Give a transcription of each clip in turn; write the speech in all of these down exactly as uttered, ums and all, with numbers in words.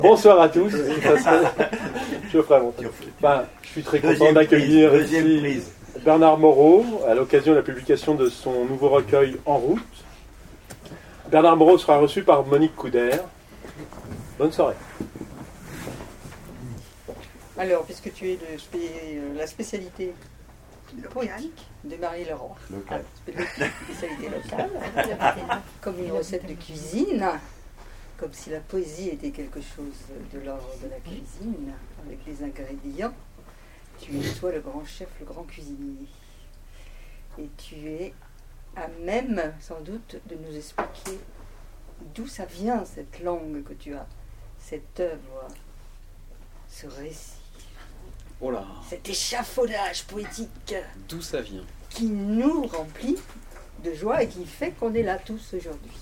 Bonsoir à tous. Je ferai mon enfin, je suis très content d'accueillir ici Bernard Moreau à l'occasion de la publication de son nouveau recueil En route. Bernard Moreau sera reçu par Monique Couder. Bonne soirée. Alors, puisque tu es de spé... la spécialité poétique de Marie Leroy, ah, spécialité locale, comme une recette de cuisine, comme si la poésie était quelque chose de l'ordre de la cuisine, avec les ingrédients. Tu es toi le grand chef, le grand cuisinier. Et tu es à même, sans doute, de nous expliquer d'où ça vient, cette langue que tu as, cette œuvre, ce récit. Oh là. Cet échafaudage poétique. D'où ça vient? Qui nous remplit de joie et qui fait qu'on est là tous aujourd'hui.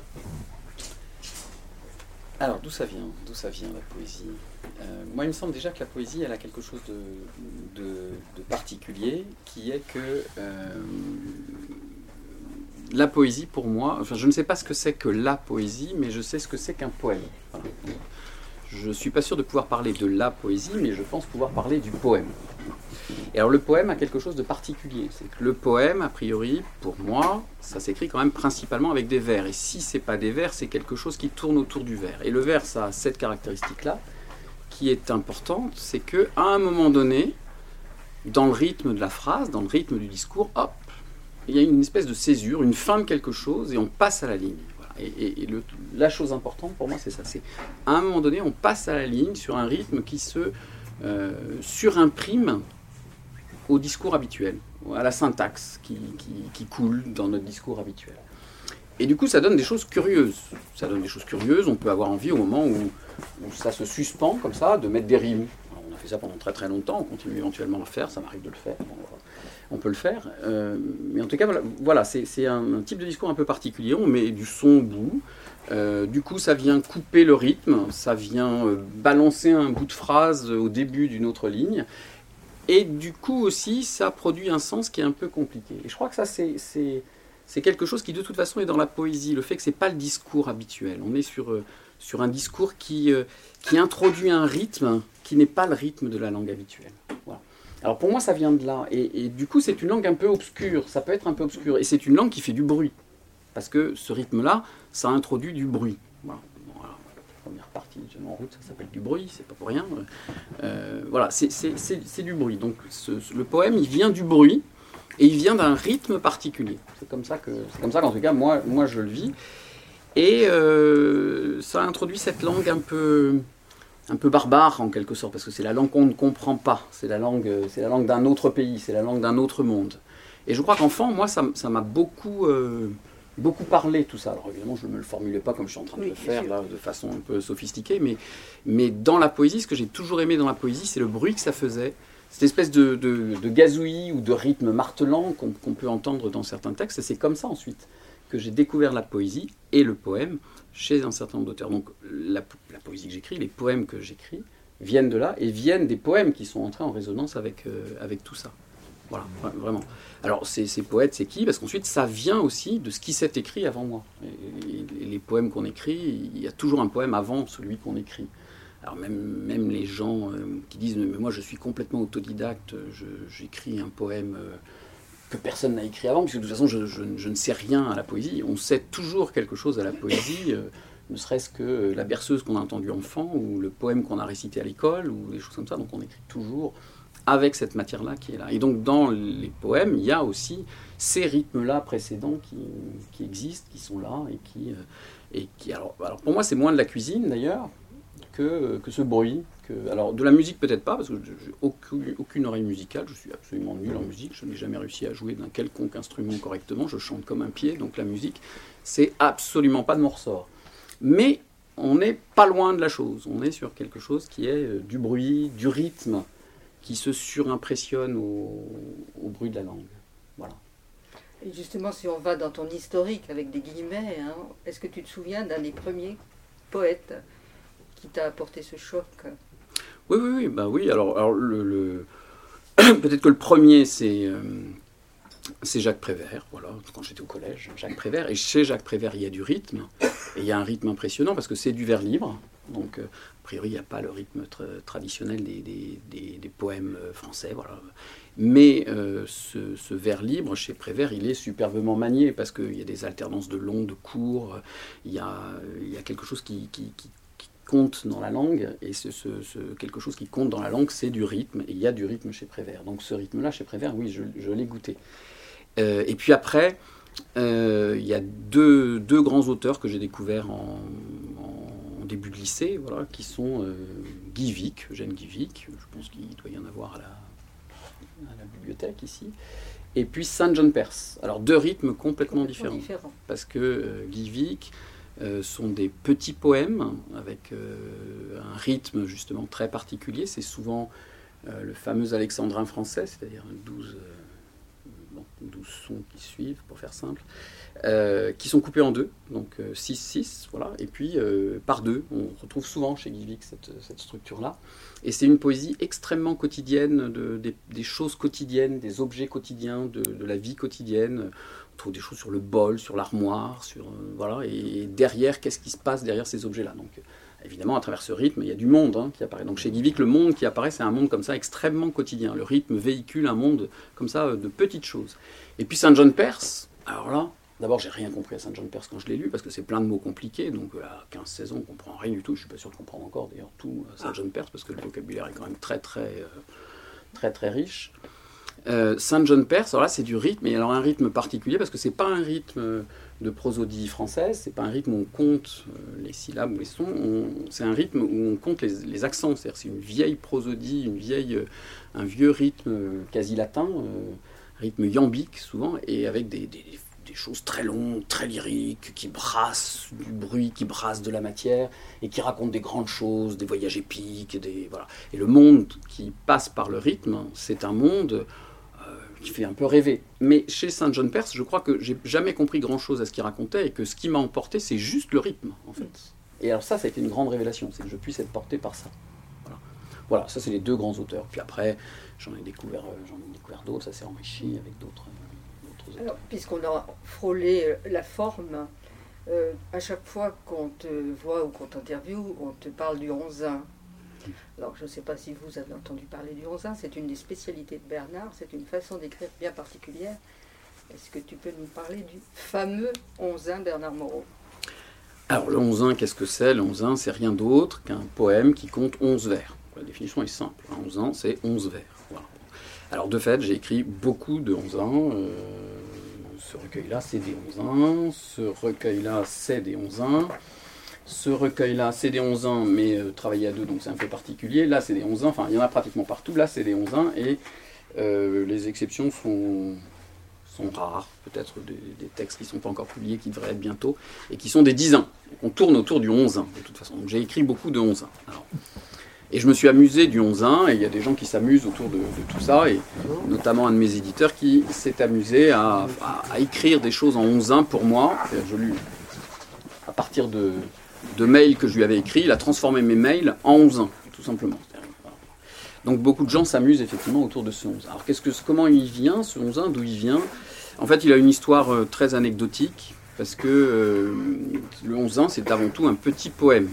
Alors, d'où ça vient? D'où ça vient la poésie? euh, Moi, il me semble déjà que la poésie, elle a quelque chose de, de, de particulier, qui est que euh, la poésie, pour moi, enfin, je ne sais pas ce que c'est que la poésie, mais je sais ce que c'est qu'un poème. Voilà. Je ne suis pas sûr de pouvoir parler de la poésie, mais je pense pouvoir parler du poème. Et alors le poème a quelque chose de particulier. C'est que le poème, a priori, pour moi, ça s'écrit quand même principalement avec des vers. Et si ce n'est pas des vers, c'est quelque chose qui tourne autour du vers. Et le vers, ça a cette caractéristique-là, qui est importante, c'est qu'à un moment donné, dans le rythme de la phrase, dans le rythme du discours, hop, il y a une espèce de césure, une fin de quelque chose, et on passe à la ligne. Et, et, et le, la chose importante pour moi, c'est ça. C'est à un moment donné, on passe à la ligne sur un rythme qui se euh, surimprime au discours habituel, à la syntaxe qui, qui, qui coule dans notre discours habituel. Et du coup, ça donne des choses curieuses. Ça donne des choses curieuses. On peut avoir envie, au moment où, où ça se suspend, comme ça, de mettre des rimes. Alors, on a fait ça pendant très très longtemps. On continue éventuellement à le faire. Ça m'arrive de le faire. Bon, on peut le faire. Euh, mais en tout cas, voilà, voilà c'est, c'est un, un type de discours un peu particulier. On met du son au bout. Euh, du coup, ça vient couper le rythme. Ça vient euh, balancer un bout de phrase au début d'une autre ligne. Et du coup aussi, ça produit un sens qui est un peu compliqué. Et je crois que ça, c'est, c'est, c'est quelque chose qui, de toute façon, est dans la poésie. Le fait que ce n'est pas le discours habituel. On est sur, euh, sur un discours qui, euh, qui introduit un rythme qui n'est pas le rythme de la langue habituelle. Voilà. Alors pour moi, ça vient de là. Et, et du coup, c'est une langue un peu obscure. Ça peut être un peu obscur. Et c'est une langue qui fait du bruit. Parce que ce rythme-là, ça introduit du bruit. Voilà. Première partie de En route, ça s'appelle du bruit, c'est pas pour rien. Euh, voilà, c'est, c'est, c'est, c'est du bruit. Donc ce, le poème, il vient du bruit et il vient d'un rythme particulier. C'est comme ça que, c'est comme ça qu'en tout cas, moi, moi je le vis. Et euh, ça introduit cette langue un peu, un peu barbare en quelque sorte, parce que c'est la langue qu'on ne comprend pas. C'est la langue, c'est la langue d'un autre pays, c'est la langue d'un autre monde. Et je crois qu'enfant, moi, ça, ça m'a beaucoup... Euh, beaucoup parlé, tout ça. Alors évidemment, je ne me le formulais pas comme je suis en train de oui, le faire, là, de façon un peu sophistiquée, mais, mais dans la poésie, ce que j'ai toujours aimé dans la poésie, c'est le bruit que ça faisait, cette espèce de, de, de gazouillis ou de rythme martelant qu'on, qu'on peut entendre dans certains textes, et c'est comme ça ensuite que j'ai découvert la poésie et le poème chez un certain nombre d'auteurs. Donc la, la poésie que j'écris, les poèmes que j'écris, viennent de là, et viennent des poèmes qui sont entrés en résonance avec, euh, avec tout ça. Voilà, vraiment. Alors, ces, ces poètes, c'est qui? Parce qu'ensuite, ça vient aussi de ce qui s'est écrit avant moi. Et, et les poèmes qu'on écrit, il y a toujours un poème avant celui qu'on écrit. Alors, même, même les gens euh, qui disent « Mais moi, je suis complètement autodidacte, je, j'écris un poème euh, que personne n'a écrit avant, puisque de toute façon, je, je, je ne sais rien à la poésie. » On sait toujours quelque chose à la poésie, euh, ne serait-ce que la berceuse qu'on a entendue enfant, ou le poème qu'on a récité à l'école, ou des choses comme ça. Donc, on écrit toujours avec cette matière-là qui est là. Et donc, dans les poèmes, il y a aussi ces rythmes-là précédents qui, qui existent, qui sont là, et qui... Et qui alors, alors, pour moi, c'est moins de la cuisine, d'ailleurs, que, que ce bruit. Que, alors, de la musique, peut-être pas, parce que je n'ai aucune, aucune oreille musicale, je suis absolument nul en musique, je n'ai jamais réussi à jouer d'un quelconque instrument correctement, je chante comme un pied, donc la musique, c'est absolument pas de mon ressort. Mais on n'est pas loin de la chose, on est sur quelque chose qui est du bruit, du rythme, qui se surimpressionne au, au bruit de la langue. Voilà. Et justement, si on va dans ton historique avec des guillemets, hein, est-ce que tu te souviens d'un des premiers poètes qui t'a apporté ce choc? Oui, oui, oui. Bah oui. Alors, alors le, le... peut-être que le premier, c'est, euh, c'est Jacques Prévert. Voilà, quand j'étais au collège, Jacques Prévert. Et chez Jacques Prévert, il y a du rythme. Et il y a un rythme impressionnant parce que c'est du vers libre. Donc, euh, a priori, il n'y a pas le rythme tra- traditionnel des, des, des, des poèmes français, voilà. Mais euh, ce, ce vers libre, chez Prévert, il est superbement manié, parce qu'il y a des alternances de long, de court, il y a, il y a quelque chose qui, qui, qui, qui compte dans la langue, et ce, ce, ce quelque chose qui compte dans la langue, c'est du rythme, et il y a du rythme chez Prévert. Donc ce rythme-là, chez Prévert, oui, je, je l'ai goûté. Euh, et puis après, euh, il y a deux, deux grands auteurs que j'ai découverts en, en début de lycée, voilà, qui sont euh, Guy Vic, Eugène Guy Vic, je pense qu'il doit y en avoir à la... à la bibliothèque ici, et puis Saint John Perse. Alors deux rythmes complètement, complètement différents, différents, parce que euh, Guy Vic euh, sont des petits poèmes avec euh, un rythme justement très particulier. C'est souvent euh, le fameux alexandrin français, c'est-à-dire douze, euh, bon, douze sons qui suivent, pour faire simple, euh, qui sont coupés en deux, donc euh, six six, voilà, et puis euh, par deux. On retrouve souvent chez Guy Vic cette, cette structure-là. Et c'est une poésie extrêmement quotidienne, de, des, des choses quotidiennes, des objets quotidiens, de, de la vie quotidienne. On trouve des choses sur le bol, sur l'armoire, sur, euh, voilà, et derrière, qu'est-ce qui se passe derrière ces objets-là. Donc, évidemment, à travers ce rythme, il y a du monde hein, qui apparaît. Donc chez Guy Vic, le monde qui apparaît, c'est un monde comme ça, extrêmement quotidien. Le rythme véhicule un monde comme ça, de petites choses. Et puis Saint John Perse, alors là, d'abord, j'ai rien compris à Saint John Perse quand je l'ai lu, parce que c'est plein de mots compliqués, donc à quinze seize ans, on ne comprend rien du tout. Je ne suis pas sûr de comprendre encore, d'ailleurs, tout Saint John Perse, parce que le vocabulaire est quand même très, très, euh, très, très riche. Euh, Saint John Perse, alors là, c'est du rythme, et alors un rythme particulier, parce que ce n'est pas un rythme de prosodie française, ce n'est pas un rythme où on compte euh, les syllabes ou les sons, on, c'est un rythme où on compte les, les accents, c'est-à-dire c'est une vieille prosodie, une vieille, euh, un vieux rythme quasi latin, euh, rythme iambique souvent, et avec des... des des choses très longues, très lyriques, qui brassent du bruit, qui brassent de la matière, et qui racontent des grandes choses, des voyages épiques, des, voilà. Et le monde qui passe par le rythme, c'est un monde euh, qui fait un peu rêver. Mais chez Saint John Perse, je crois que j'ai jamais compris grand-chose à ce qu'il racontait, et que ce qui m'a emporté, c'est juste le rythme, en fait. Et alors ça, ça a été une grande révélation, c'est que je puisse être porté par ça. Voilà, voilà, ça c'est les deux grands auteurs. Puis après, j'en ai découvert, j'en ai découvert d'autres, ça s'est enrichi avec d'autres... Alors, puisqu'on a frôlé la forme, euh, à chaque fois qu'on te voit ou qu'on t'interviewe, on te parle du onzin. Alors, je ne sais pas si vous avez entendu parler du onzin, c'est une des spécialités de Bernard, c'est une façon d'écrire bien particulière. Est-ce que tu peux nous parler du fameux onzin Bernard Moreau ? Alors, le onzin, qu'est-ce que c'est ? Le onzin, c'est rien d'autre qu'un poème qui compte onze vers. La définition est simple. Un onzin, c'est onze vers. Voilà. Alors, de fait, j'ai écrit beaucoup de onzins. Euh, ce recueil-là, c'est des onzins. Ce recueil-là, c'est des onzins. Ce recueil-là, c'est des onzins, mais euh, travaillé à deux, donc c'est un peu particulier. Là, c'est des onzins. Enfin, il y en a pratiquement partout. Là, c'est des onzins. Et euh, les exceptions sont, sont rares. Peut-être des, des textes qui ne sont pas encore publiés, qui devraient être bientôt, et qui sont des dix-uns. On tourne autour du onzin, de toute façon. Donc, j'ai écrit beaucoup de onzins. Alors, et je me suis amusé du onzin, et il y a des gens qui s'amusent autour de, de tout ça, et notamment un de mes éditeurs qui s'est amusé à, à, à écrire des choses en onzin pour moi. Je lui, à partir de, de mails que je lui avais écrits, il a transformé mes mails en onzin, tout simplement. Donc beaucoup de gens s'amusent effectivement autour de ce onzin. Alors qu'est-ce que, comment il vient, ce onzin, d'où il vient ? En fait, il a une histoire euh, très anecdotique, parce que euh, le onzin, c'est avant tout un petit poème.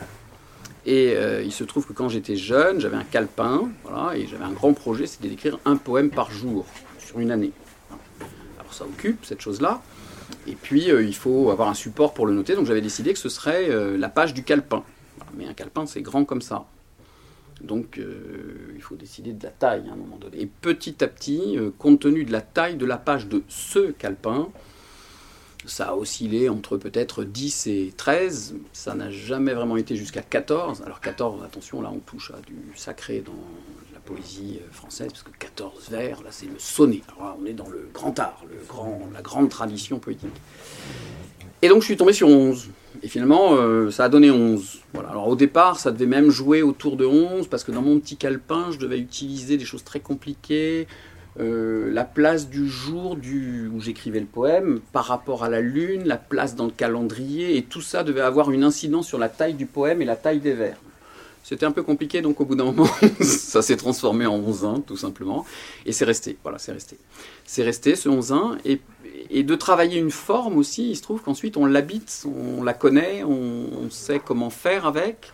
Et euh, il se trouve que quand j'étais jeune, j'avais un calepin, voilà, et j'avais un grand projet, c'était d'écrire un poème par jour, sur une année. Alors ça occupe, cette chose-là, et puis euh, il faut avoir un support pour le noter, donc j'avais décidé que ce serait euh, la page du calepin. Voilà, mais un calepin, c'est grand comme ça. Donc euh, il faut décider de la taille à un moment donné. Et petit à petit, euh, compte tenu de la taille de la page de ce calepin, ça a oscillé entre peut-être dix et treize, ça n'a jamais vraiment été jusqu'à quatorze. Alors quatorze, attention, là on touche à du sacré dans la poésie française, parce que quatorze vers, là c'est le sonnet. Alors là, on est dans le grand art, le grand, la grande tradition poétique. Et donc je suis tombé sur onze. Et finalement, euh, ça a donné onze. Voilà. Alors au départ, ça devait même jouer autour de onze, parce que dans mon petit calepin, je devais utiliser des choses très compliquées. Euh, la place du jour du, où j'écrivais le poème par rapport à la lune, la place dans le calendrier, et tout ça devait avoir une incidence sur la taille du poème et la taille des vers. C'était un peu compliqué, donc au bout d'un moment, ça s'est transformé en onzin, tout simplement, et c'est resté, voilà, c'est resté. C'est resté, ce onzin, et, et de travailler une forme aussi, il se trouve qu'ensuite on l'habite, on la connaît, on, on sait comment faire avec.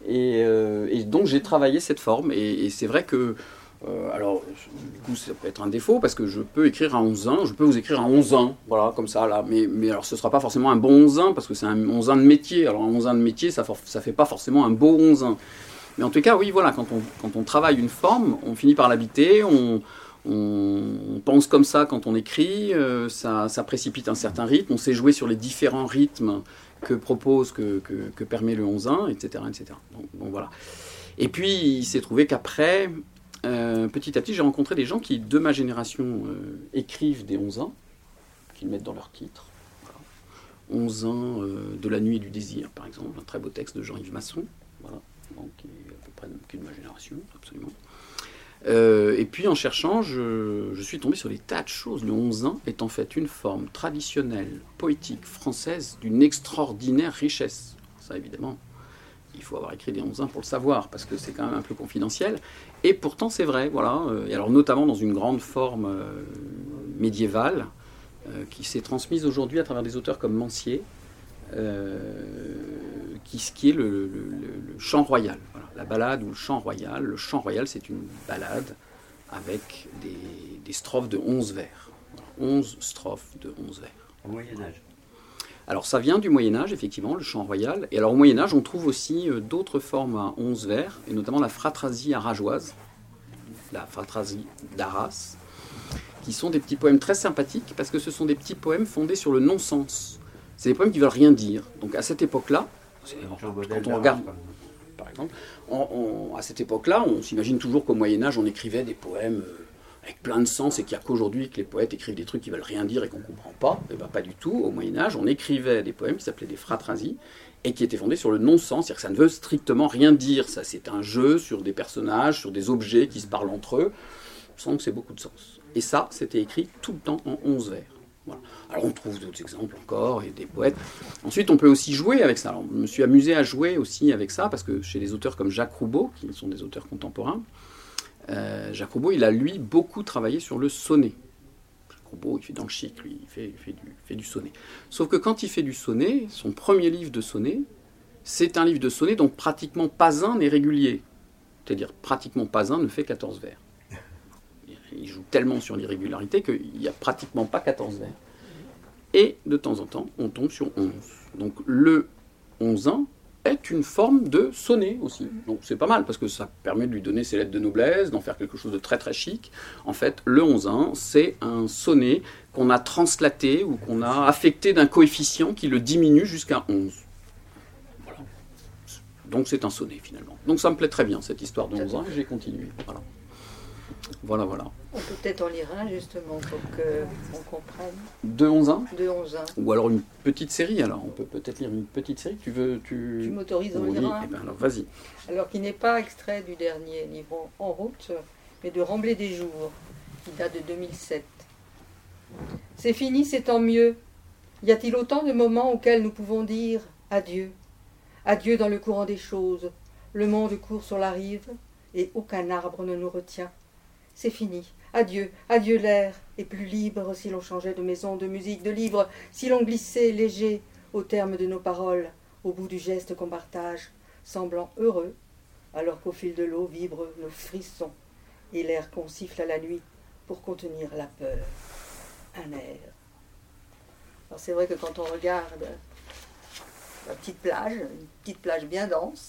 Et, euh, et donc j'ai travaillé cette forme, et, et c'est vrai que, euh, alors du coup ça peut être un défaut, parce que je peux écrire un onzin, je peux vous écrire un onzin, voilà, comme ça, là, mais, mais alors ce ne sera pas forcément un bon onzin, parce que c'est un onzin de métier, alors un onzin de métier, ça ne fait pas forcément un beau onzin. Mais en tout cas, oui, voilà, quand on, quand on travaille une forme, on finit par l'habiter, on, on, on pense comme ça quand on écrit, euh, ça, ça précipite un certain rythme, on sait jouer sur les différents rythmes que propose, que, que, que permet le onzin, et cetera, et cetera. Donc, bon, voilà. Et puis, il s'est trouvé qu'après, euh, petit à petit, j'ai rencontré des gens qui, de ma génération, euh, écrivent des onzins, qu'ils mettent dans leur titre. Voilà. Onzin euh, de la nuit et du désir, par exemple, un très beau texte de Jean-Yves Masson, voilà. Donc, qui est à peu près qui est de ma génération, absolument. Euh, et puis, en cherchant, je, je suis tombé sur des tas de choses. Le onzin est en fait une forme traditionnelle, poétique, française, d'une extraordinaire richesse. Ça, évidemment, il faut avoir écrit des onzins pour le savoir, parce que c'est quand même un peu confidentiel. Et pourtant, c'est vrai, voilà. Et alors, notamment dans une grande forme euh, médiévale, euh, qui s'est transmise aujourd'hui à travers des auteurs comme Mancier, Euh, qui, qui est le, le, le, le chant royal. Voilà. La ballade ou le chant royal. Le chant royal, c'est une ballade avec des, des strophes de onze vers. Voilà. onze strophes de onze vers. Au Moyen-Âge. Alors ça vient du Moyen-Âge, effectivement, le chant royal. Et alors au Moyen-Âge, on trouve aussi euh, d'autres formes à onze vers, et notamment la phratrasie arageoise, la phratrasie d'Arras, qui sont des petits poèmes très sympathiques, parce que ce sont des petits poèmes fondés sur le non-sens. C'est des poèmes qui ne veulent rien dire. Donc à cette époque-là, quand on regarde, par exemple, on, on, à cette époque-là, on s'imagine toujours qu'au Moyen-Âge, on écrivait des poèmes avec plein de sens, et qu'il n'y a qu'aujourd'hui que les poètes écrivent des trucs qui ne veulent rien dire et qu'on ne comprend pas. Eh bien, pas du tout. Au Moyen-Âge, on écrivait des poèmes qui s'appelaient des phratrasies, et qui étaient fondés sur le non-sens, c'est-à-dire que ça ne veut strictement rien dire. Ça, c'est un jeu sur des personnages, sur des objets qui se parlent entre eux, sans que c'est beaucoup de sens. Et ça, c'était écrit tout le temps en onze vers. Voilà. Alors on trouve d'autres exemples encore, et des poètes. Ensuite, on peut aussi jouer avec ça. Alors, je me suis amusé à jouer aussi avec ça, parce que chez des auteurs comme Jacques Roubaud, qui sont des auteurs contemporains, euh, Jacques Roubaud, il a, lui, beaucoup travaillé sur le sonnet. Jacques Roubaud, il fait dans le chic, lui, il fait, il fait, du, il fait du sonnet. Sauf que quand il fait du sonnet, son premier livre de sonnet, c'est un livre de sonnet dont pratiquement pas un n'est régulier. C'est-à-dire, pratiquement pas un ne fait quatorze vers. Il joue tellement sur l'irrégularité qu'il n'y a pratiquement pas quatorze vers. Et de temps en temps, on tombe sur onze. Donc le onzin est une forme de sonnet aussi. Donc c'est pas mal, parce que ça permet de lui donner ses lettres de noblesse, d'en faire quelque chose de très très chic. En fait, le onzin, c'est un sonnet qu'on a translaté ou qu'on a affecté d'un coefficient qui le diminue jusqu'à onze. Voilà. Donc c'est un sonnet finalement. Donc ça me plaît très bien, cette histoire de onzin, et j'ai continué. Voilà. Voilà, voilà. On peut peut-être en lire un, justement, pour qu'on comprenne. De onzin ? De onzin. Ou alors une petite série, alors. On peut peut-être lire une petite série. Tu veux... Tu, tu m'autorises à en oui, lire un ? Eh bien, alors, vas-y. Alors, qui n'est pas extrait du dernier livre En route, mais de Remblai des jours, qui date de deux mille sept. C'est fini, c'est tant mieux. Y a-t-il autant de moments auxquels nous pouvons dire adieu ? Adieu dans le courant des choses. Le monde court sur la rive, et aucun arbre ne nous retient. C'est fini. Adieu, adieu l'air, et plus libre si l'on changeait de maison, de musique, de livre, si l'on glissait léger au terme de nos paroles, au bout du geste qu'on partage, semblant heureux, alors qu'au fil de l'eau vibrent nos frissons, et l'air qu'on siffle à la nuit pour contenir la peur. Un air. Alors c'est vrai que quand on regarde la petite plage, une petite plage bien dense,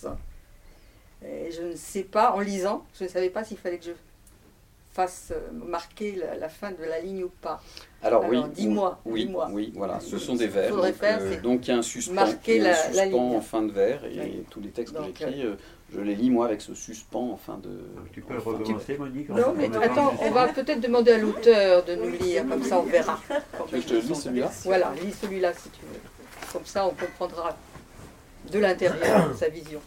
et je ne sais pas, en lisant, je ne savais pas s'il fallait que je fasse marquer la, la fin de la ligne ou pas. Alors, Alors oui, dis-moi, oui, dis-moi. oui, voilà, ce sont des vers. Faudrait Donc, faire, euh, c'est donc il y a un suspens, marquer il y a un la- la suspens ligne. en fin de vers, et Oui. tous les textes Donc, que j'écris, euh, je les lis moi avec ce suspens en fin de. Tu peux en fin de- recommencer, Monique? Non, mais attends, on va peut-être demander à l'auteur de nous lire, comme ça on verra. Tu veux que je te lise celui-là ? Voilà, lis celui-là si tu veux. Comme ça on comprendra de l'intérieur sa vision.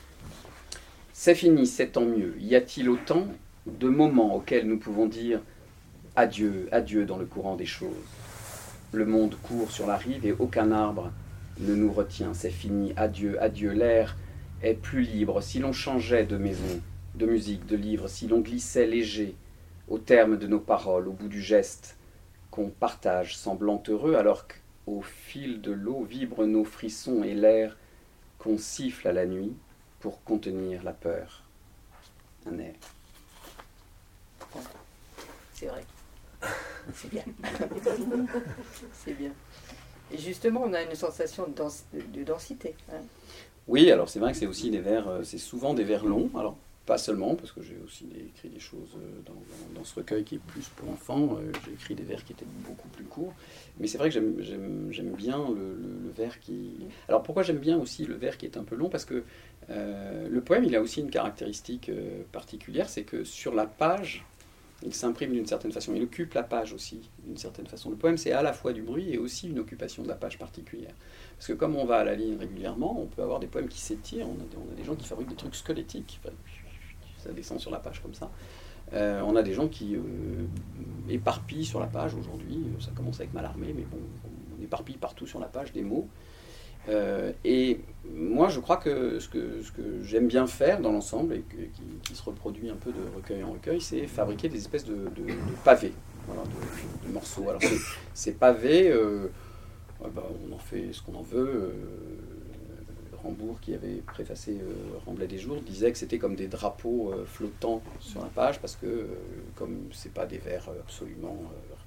C'est fini, c'est tant mieux. Y a-t-il autant de moments auxquels nous pouvons dire adieu, adieu dans le courant des choses ? Le monde court sur la rive et aucun arbre ne nous retient. C'est fini, adieu, adieu. L'air est plus libre. Si l'on changeait de maison, de musique, de livre, si l'on glissait léger au terme de nos paroles, au bout du geste qu'on partage, semblant heureux, alors qu'au fil de l'eau vibrent nos frissons et l'air qu'on siffle à la nuit pour contenir la peur. Un air. C'est vrai. C'est bien. C'est bien. Et justement, on a une sensation de, dens- de densité. Hein. Oui, alors c'est vrai que c'est aussi des vers, euh, c'est souvent des vers longs. Alors pas seulement, parce que j'ai aussi écrit des choses euh, dans, dans, dans ce recueil qui est plus pour enfants. Euh, j'ai écrit des vers qui étaient beaucoup plus courts. Mais c'est vrai que j'aime, j'aime, j'aime bien le, le, le vers qui... Alors pourquoi j'aime bien aussi le vers qui est un peu long? Parce que euh, le poème, il a aussi une caractéristique euh, particulière, c'est que sur la page, il s'imprime d'une certaine façon. Il occupe la page aussi, d'une certaine façon. Le poème, c'est à la fois du bruit et aussi une occupation de la page particulière. Parce que comme on va à la ligne régulièrement, on peut avoir des poèmes qui s'étirent. On a des, on a des gens qui fabriquent des trucs squelettiques. Enfin, ça descend sur la page comme ça. Euh, on a des gens qui euh, éparpillent sur la page aujourd'hui. Ça commence avec Mallarmé, mais bon, on éparpille partout sur la page des mots. Euh, et moi, je crois que ce que, ce que j'aime bien faire dans l'ensemble, et que, qui, qui se reproduit un peu de recueil en recueil, c'est fabriquer des espèces de, de, de pavés, voilà, de, de morceaux. Alors ces, ces pavés, euh, ouais, bah, on en fait ce qu'on en veut. Euh, Rambourg, qui avait préfacé euh, Remblai des jours, disait que c'était comme des drapeaux euh, flottants sur la page, parce que euh, comme c'est pas des vers absolument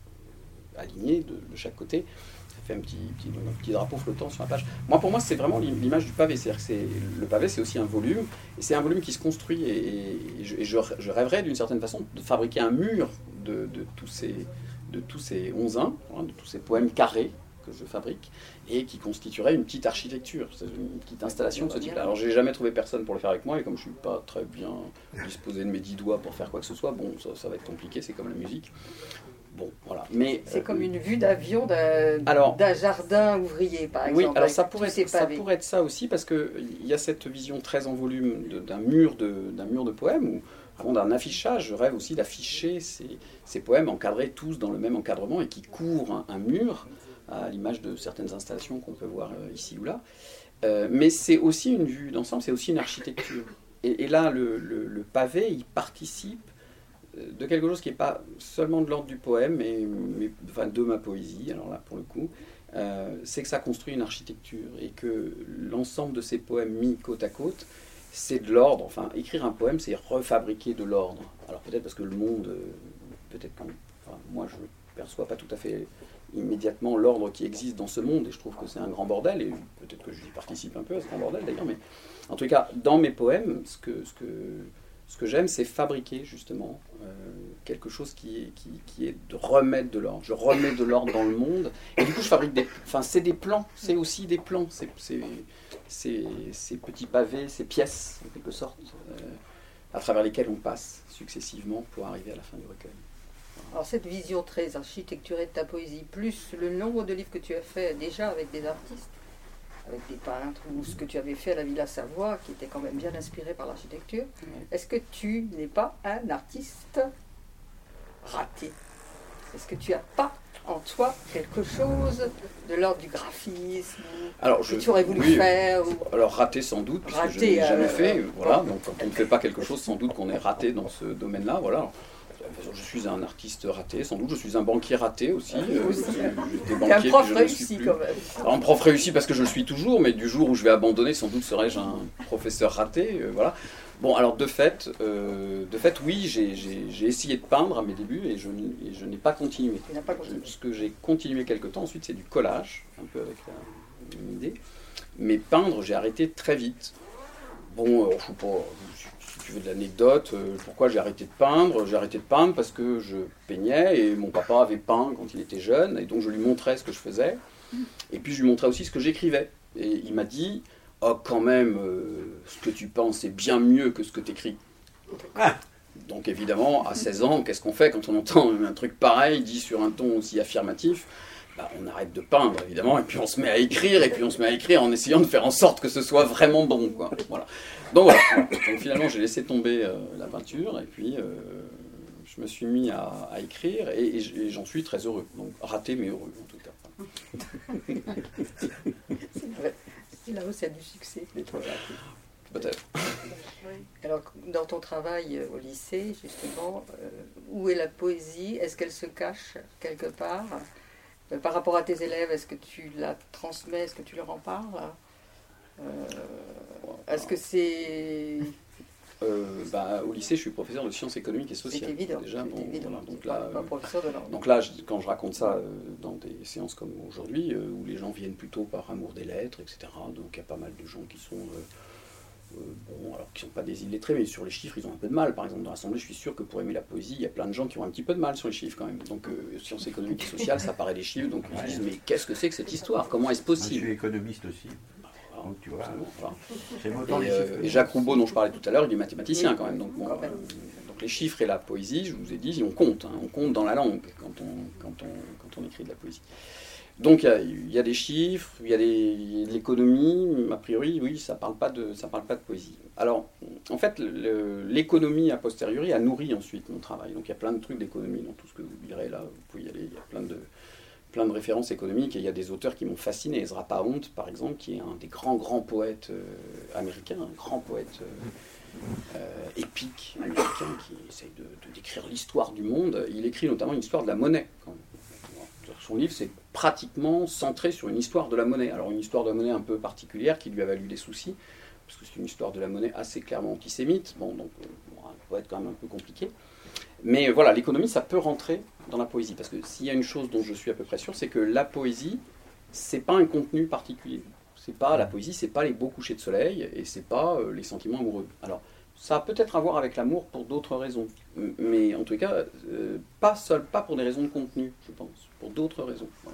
euh, alignés de, de chaque côté, ça fait un petit, petit, un petit drapeau flottant sur la page. Moi, pour moi, c'est vraiment l'image du pavé. C'est-à-dire que c'est, le pavé, c'est aussi un volume, et c'est un volume qui se construit, et, et, je, et je, je rêverais d'une certaine façon de fabriquer un mur de, de, tous, ces, de tous ces onzins, hein, de tous ces poèmes carrés que je fabrique, et qui constituerait une petite architecture, une petite installation de ce type-là. Alors, j'ai jamais trouvé personne pour le faire avec moi, et comme je suis pas très bien disposé de mes dix doigts pour faire quoi que ce soit, bon, ça, ça va être compliqué, c'est comme la musique. Bon, voilà. Mais c'est euh, comme une vue d'avion d'un, alors, d'un jardin ouvrier, par exemple. Oui, alors ça pourrait, être, ça pourrait être ça aussi, parce qu'il y a cette vision très en volume de, d'un, mur de, d'un mur de poèmes, ou avant d'un affichage, je rêve aussi d'afficher ces, ces poèmes encadrés tous dans le même encadrement, et qui couvrent un, un mur, à l'image de certaines installations qu'on peut voir euh, ici ou là. Euh, mais c'est aussi une vue d'ensemble, c'est aussi une architecture. Et, et là, le, le, le pavé, il participe de quelque chose qui n'est pas seulement de l'ordre du poème, mais, mais enfin, de ma poésie, alors là, pour le coup, euh, c'est que ça construit une architecture, et que l'ensemble de ces poèmes mis côte à côte, c'est de l'ordre. Enfin, écrire un poème, c'est refabriquer de l'ordre. Alors peut-être parce que le monde, peut-être que enfin, moi, je ne perçois pas tout à fait immédiatement l'ordre qui existe dans ce monde, et je trouve que c'est un grand bordel, et peut-être que j'y participe un peu à ce grand bordel d'ailleurs, mais en tout cas, dans mes poèmes, ce que, ce que, ce que j'aime, c'est fabriquer justement euh, quelque chose qui est, qui, qui est de remettre de l'ordre. Je remets de l'ordre dans le monde, et du coup je fabrique des... Enfin, c'est des plans, c'est aussi des plans, c'est, c'est, c'est, ces petits pavés, ces pièces, en quelque sorte, euh, à travers lesquelles on passe successivement pour arriver à la fin du recueil. Alors cette vision très architecturée de ta poésie, plus le nombre de livres que tu as fait déjà avec des artistes, avec des peintres, ou ce que tu avais fait à la Villa Savoie, qui était quand même bien inspiré par l'architecture, ouais. Est-ce que tu n'es pas un artiste raté? Est-ce que tu n'as pas en toi quelque chose de l'ordre du graphisme, alors, je, que tu aurais voulu oui, faire ou... Alors raté sans doute, puisque raté, je ne l'ai jamais euh, fait. Euh, voilà, donc quand on ne fait pas quelque chose, sans doute qu'on est raté dans ce domaine-là. Voilà. Alors, je suis un artiste raté, sans doute. Je suis un banquier raté aussi. Euh, aussi. J'étais banquier, un prof réussi quand même. Alors, un prof réussi parce que je le suis toujours, mais du jour où je vais abandonner, sans doute serai-je un professeur raté. Euh, voilà. Bon, alors de fait, euh, de fait, oui, j'ai, j'ai, j'ai essayé de peindre à mes débuts, et je, et je n'ai pas continué. Tu n'as pas continué. Je, ce que j'ai continué quelque temps ensuite, c'est du collage, un peu avec la, une idée. Mais peindre, j'ai arrêté très vite. Bon, euh, je sais pas. Si tu veux de l'anecdote, euh, pourquoi j'ai arrêté de peindre? J'ai arrêté de peindre parce que je peignais, et mon papa avait peint quand il était jeune, et donc je lui montrais ce que je faisais, et puis je lui montrais aussi ce que j'écrivais. Et il m'a dit, oh quand même, euh, ce que tu penses est bien mieux que ce que tu écris. Ah. Donc évidemment, à seize ans, qu'est-ce qu'on fait quand on entend un truc pareil, dit sur un ton aussi affirmatif? Bah, on arrête de peindre, évidemment, et puis on se met à écrire, et puis on se met à écrire en essayant de faire en sorte que ce soit vraiment bon, quoi. Voilà. Donc voilà. Donc finalement, j'ai laissé tomber euh, la peinture, et puis euh, je me suis mis à, à écrire, et, et j'en suis très heureux. Donc raté, mais heureux, en tout cas. C'est vrai. C'est là où c'est du succès, d'être raté. Peut-être. Alors, dans ton travail au lycée, justement, euh, où est la poésie? Est-ce qu'elle se cache quelque part? Par rapport à tes élèves, est-ce que tu la transmets? Est-ce que tu leur en parles? Euh, Est-ce que c'est... Euh, bah, au lycée, je suis professeur de sciences économiques et sociales. C'est évident. Déjà, bon, évident. Voilà, donc, là, pas professeur de langue. donc là, je, quand je raconte ça euh, dans des séances comme aujourd'hui, euh, où les gens viennent plutôt par amour des lettres, et cetera. Donc il y a pas mal de gens qui sont, euh, euh, bon, alors qui sont pas des illettrés, mais sur les chiffres, ils ont un peu de mal. Par exemple, dans l'Assemblée, je suis sûr que pour aimer la poésie, il y a plein de gens qui ont un petit peu de mal sur les chiffres quand même. Donc euh, sciences économiques et sociales, ça paraît des chiffres, donc ils se disent mais qu'est-ce que c'est que cette histoire? Comment est-ce possible? Moi, je suis économiste aussi. Donc, tu vois, voilà. Et, euh, et Jacques Roubaud, dont je parlais tout à l'heure, il est mathématicien quand même. Donc, bon, euh, donc les chiffres et la poésie, je vous ai dit, on compte. Hein, on compte dans la langue quand on, quand on, quand on écrit de la poésie. Donc il y, y a des chiffres, il y a des, de l'économie. A priori, oui, ça ne parle pas de, ça parle pas de poésie. Alors, en fait, l'économie a posteriori a nourri ensuite mon travail. Donc il y a plein de trucs d'économie dans tout ce que vous lirez là. Vous pouvez y aller. Il y a plein de plein de références économiques, et il y a des auteurs qui m'ont fasciné. Ezra Pound, par exemple, qui est un des grands, grands poètes euh, américains, un grand poète euh, euh, épique américain, qui essaye de, de décrire l'histoire du monde. Il écrit notamment une histoire de la monnaie. Quand même. Son livre, c'est pratiquement centré sur une histoire de la monnaie. Alors, une histoire de la monnaie un peu particulière, qui lui a valu des soucis, parce que c'est une histoire de la monnaie assez clairement antisémite. Bon, donc, bon, un poète quand même un peu compliqué. Mais voilà, l'économie, ça peut rentrer dans la poésie, parce que s'il y a une chose dont je suis à peu près sûr, c'est que la poésie, c'est pas un contenu particulier. C'est pas la poésie, c'est pas les beaux couchers de soleil, et c'est pas euh, les sentiments amoureux. Alors, ça a peut-être à voir avec l'amour pour d'autres raisons, mais en tout cas, euh, pas seul, pas pour des raisons de contenu, je pense, pour d'autres raisons. Voilà.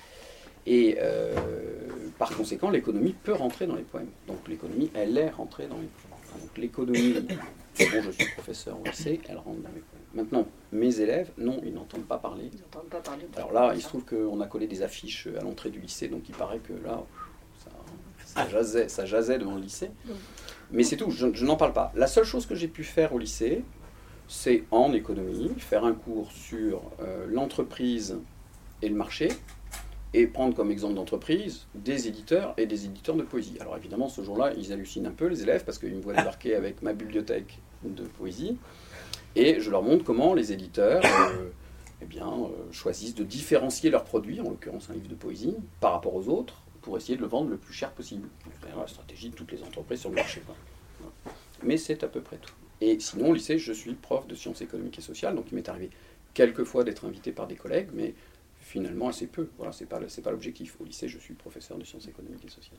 Et euh, par conséquent, l'économie peut rentrer dans les poèmes. Donc l'économie, elle est rentrée dans les poèmes. Donc l'économie, bon, je suis professeur au lycée, elle rentre dans les poèmes. Maintenant, mes élèves, non, ils n'entendent pas parler. Ils n'entendent pas parler. Alors là, il se trouve qu'on a collé des affiches à l'entrée du lycée, donc il paraît que là, ça, ça, jasait, ça jasait devant le lycée. Mais c'est tout, je, je n'en parle pas. La seule chose que j'ai pu faire au lycée, c'est en économie, faire un cours sur euh, l'entreprise et le marché, et prendre comme exemple d'entreprise des éditeurs et des éditeurs de poésie. Alors évidemment, ce jour-là, ils hallucinent un peu, les élèves, parce qu'ils me voient débarquer avec ma bibliothèque de poésie, et je leur montre comment les éditeurs euh, eh bien, euh, choisissent de différencier leurs produits, en l'occurrence un livre de poésie, par rapport aux autres, pour essayer de le vendre le plus cher possible. C'est la stratégie de toutes les entreprises sur le marché. Voilà. Mais c'est à peu près tout. Et sinon, au lycée, je suis prof de sciences économiques et sociales, donc il m'est arrivé quelques fois d'être invité par des collègues, mais finalement assez peu. Voilà, c'est pas, c'est pas l'objectif. Au lycée, je suis professeur de sciences économiques et sociales.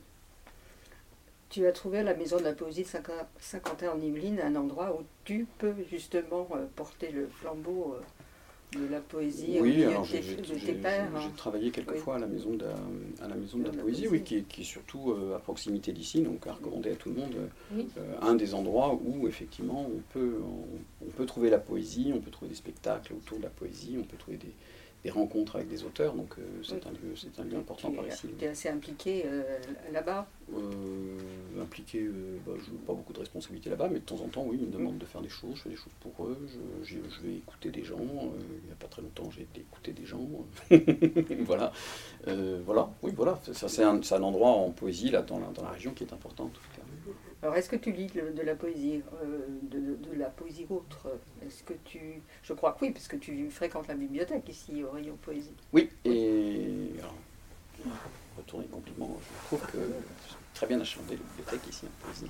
Tu as trouvé à la Maison de la Poésie de Saint-Quentin en Yvelines un endroit où tu peux justement porter le flambeau de la poésie oui, au alors milieu j'ai, de tes, j'ai, de tes pairs. J'ai, j'ai travaillé quelques oui. fois à la Maison de la, à la, maison de la, de la Poésie, poésie. Oui, qui, est, qui est surtout euh, à proximité d'ici, donc à recommander à tout le monde. Oui. Euh, un des endroits où effectivement on peut, on, on peut trouver la poésie, on peut trouver des spectacles autour de la poésie, on peut trouver des des rencontres avec des auteurs, donc euh, c'est, oui. un lieu, c'est un lieu important par ici. Tu es assez impliqué euh, là-bas euh, Impliqué, euh, bah, je n'ai pas beaucoup de responsabilités là-bas, mais de temps en temps, oui, ils me demandent mmh. de faire des choses, je fais des choses pour eux, je, je, je vais écouter des gens, euh, il n'y a pas très longtemps, j'ai été écouter des gens, voilà. Euh, voilà, oui, voilà, ça, c'est, un, c'est un endroit en poésie, là, dans la, dans la région, qui est important, en tout cas. Alors, est-ce que tu lis de, de la poésie, euh, de, de, de la poésie autre? Est-ce que tu... Je crois que oui, parce que tu fréquentes la bibliothèque ici, au rayon poésie. Oui, et... Alors, retourner compliment, je trouve que c'est très bien acheté la bibliothèque ici, en poésie.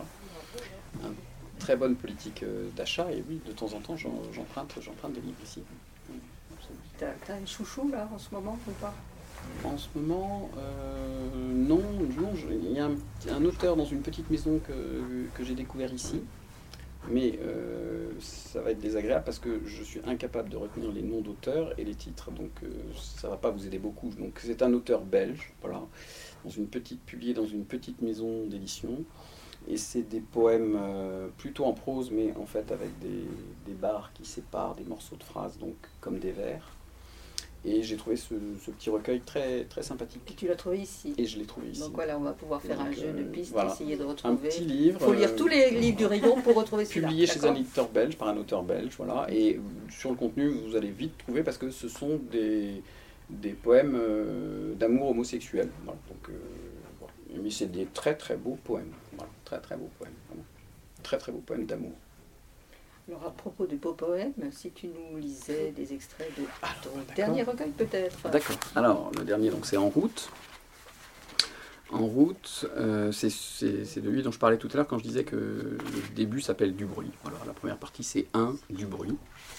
Voilà. Une très bonne politique d'achat, et oui, de temps en temps, j'en, j'emprunte, j'emprunte des livres ici. T'as, t'as une chouchou, là, en ce moment, ou pas? En ce moment, euh, non, non, je, il y a un, un auteur dans une petite maison que, que j'ai découvert ici, mais euh, ça va être désagréable parce que je suis incapable de retenir les noms d'auteurs et les titres, donc euh, ça ne va pas vous aider beaucoup. Donc c'est un auteur belge, voilà, dans une petite, publié dans une petite maison d'édition, et c'est des poèmes euh, plutôt en prose, mais en fait avec des, des barres qui séparent des morceaux de phrases, donc comme des vers. Et j'ai trouvé ce, ce petit recueil très, très sympathique. Et tu l'as trouvé ici. Et je l'ai trouvé ici. Donc voilà, on va pouvoir faire Donc, un jeu de pistes, voilà. essayer de retrouver. Un petit livre. Il faut lire tous les livres du rayon pour retrouver celui-là. Publié chez un éditeur belge, par un auteur belge, voilà. Et sur le contenu, vous allez vite trouver parce que ce sont des, des poèmes euh, d'amour homosexuel. Voilà. Donc, euh, voilà. Mais c'est des très très beaux poèmes. Voilà. Très très beaux poèmes. Vraiment. Très très beaux poèmes d'amour. Alors à propos de beaux poèmes, si tu nous lisais des extraits de ton Alors, dernier recueil peut-être. D'accord. Alors le dernier, donc c'est En route. en route, euh, c'est, c'est, c'est de lui dont je parlais tout à l'heure quand je disais que le début s'appelle du bruit. Alors la première partie c'est un du bruit.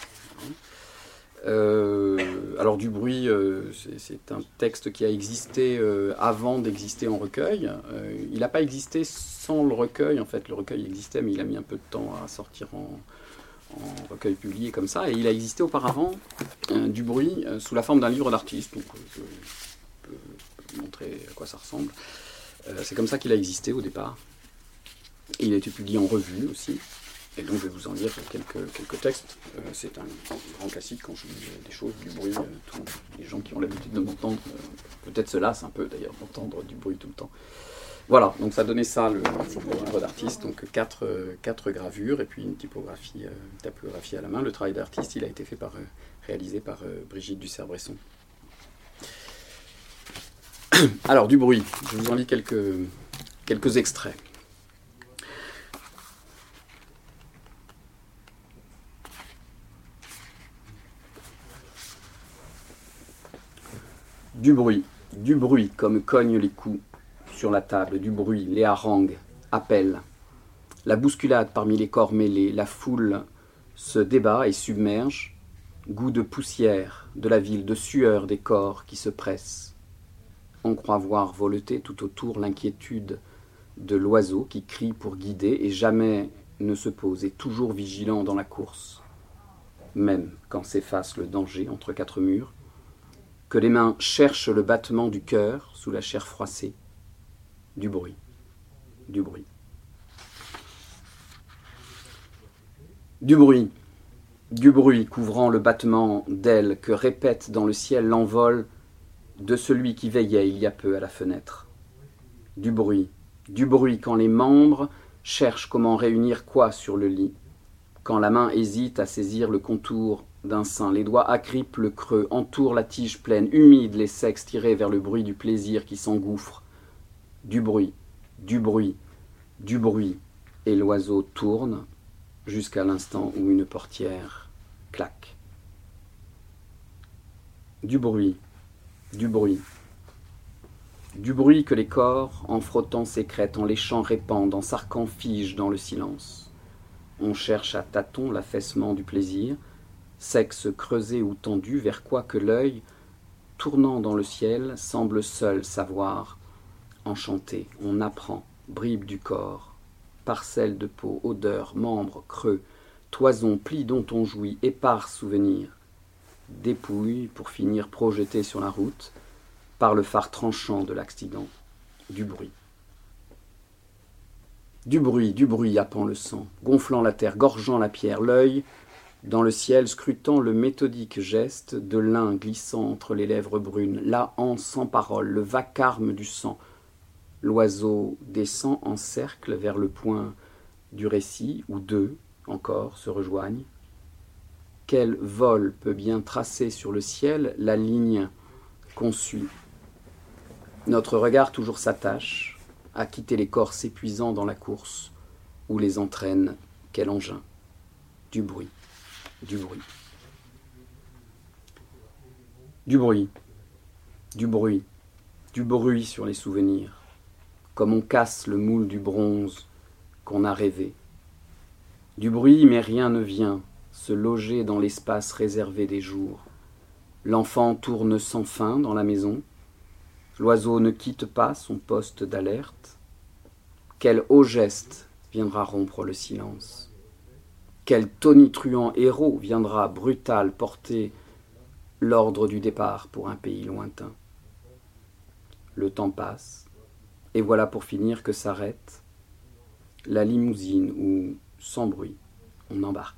Euh, alors du bruit, euh, c'est, c'est un texte qui a existé euh, avant d'exister en recueil. Euh, il n'a pas existé sans le recueil. En fait, le recueil existait, mais il a mis un peu de temps à sortir en, en recueil publié comme ça. Et il a existé auparavant euh, du bruit euh, sous la forme d'un livre d'artiste. Donc, je peux montrer à quoi ça ressemble. Euh, c'est comme ça qu'il a existé au départ. Et il a été publié en revue aussi. Et donc je vais vous en lire quelques, quelques textes. Euh, c'est un, un grand classique quand je lis des choses, du bruit. Euh, tous les gens qui ont l'habitude de m'entendre, euh, peut-être se lassent un peu d'ailleurs d'entendre du bruit tout le temps. Voilà, donc ça donnait ça le, le livre d'artiste. Donc quatre, euh, quatre gravures et puis une typographie, euh, une typographie à la main. Le travail d'artiste, il a été fait par, euh, réalisé par euh, Brigitte Dussert-Bresson. Alors du bruit, je vous en lis quelques, quelques extraits. Du bruit, du bruit comme cognent les coups sur la table, du bruit, les harangues, appellent. La bousculade parmi les corps mêlés, la foule se débat et submerge, goût de poussière de la ville, de sueur des corps qui se pressent. On croit voir voleter tout autour l'inquiétude de l'oiseau qui crie pour guider et jamais ne se pose, et toujours vigilant dans la course, même quand s'efface le danger entre quatre murs, que les mains cherchent le battement du cœur sous la chair froissée, du bruit, du bruit. Du bruit, du bruit couvrant le battement d'ailes que répète dans le ciel l'envol de celui qui veillait il y a peu à la fenêtre. Du bruit, du bruit quand les membres cherchent comment réunir quoi sur le lit, quand la main hésite à saisir le contour d'un sein, les doigts agrippent le creux, entourent la tige pleine, humides les sexes tirés vers le bruit du plaisir qui s'engouffre. Du bruit, du bruit, du bruit, et l'oiseau tourne jusqu'à l'instant où une portière claque. Du bruit, du bruit, du bruit que les corps, en frottant sécrètent, en léchant répandent, en s'arquant figent dans le silence. On cherche à tâtons l'affaissement du plaisir, sexe creusé ou tendu, vers quoi que l'œil, tournant dans le ciel, semble seul savoir. Enchanté, on apprend, bribes du corps, parcelles de peau, odeur, membres, creux, toison, plis dont on jouit, épars souvenirs, dépouille pour finir projeté sur la route, par le phare tranchant de l'accident, du bruit. Du bruit, du bruit happant le sang, gonflant la terre, gorgeant la pierre, l'œil, dans le ciel, scrutant le méthodique geste de l'un glissant entre les lèvres brunes, la hanse sans parole, le vacarme du sang. L'oiseau descend en cercle vers le point du récit, où deux, encore, se rejoignent. Quel vol peut bien tracer sur le ciel la ligne qu'on suit? Notre regard toujours s'attache à quitter les corps s'épuisant dans la course, où les entraîne quel engin? Du bruit. Du bruit. Du bruit. Du bruit. Du bruit sur les souvenirs, comme on casse le moule du bronze qu'on a rêvé. Du bruit, mais rien ne vient se loger dans l'espace réservé des jours. L'enfant tourne sans fin dans la maison. L'oiseau ne quitte pas son poste d'alerte. Quel haut geste viendra rompre le silence? Quel tonitruant héros viendra brutal porter l'ordre du départ pour un pays lointain? Le temps passe, et voilà pour finir que s'arrête la limousine où, sans bruit, on embarque.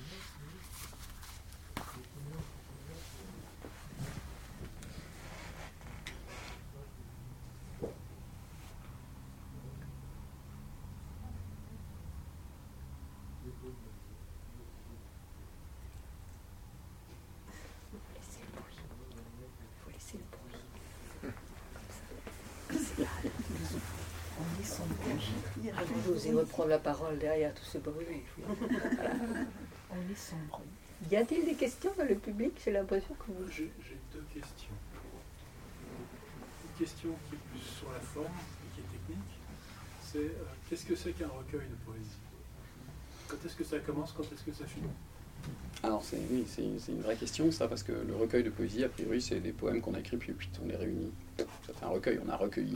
Vous osez reprendre la parole derrière tout ce bruit. On est sans bruit. Y a-t-il des questions dans le public? J'ai l'impression que vous... J'ai deux questions. Une question qui est plus sur la forme, technique, c'est euh, qu'est-ce que c'est qu'un recueil de poésie? Quand est-ce que ça commence, quand est-ce que ça finit? Alors c'est, oui, c'est, c'est une vraie question ça, parce que le recueil de poésie, a priori, c'est des poèmes qu'on a écrits, puis, puis on les réunit. Ça fait un recueil, on a recueilli.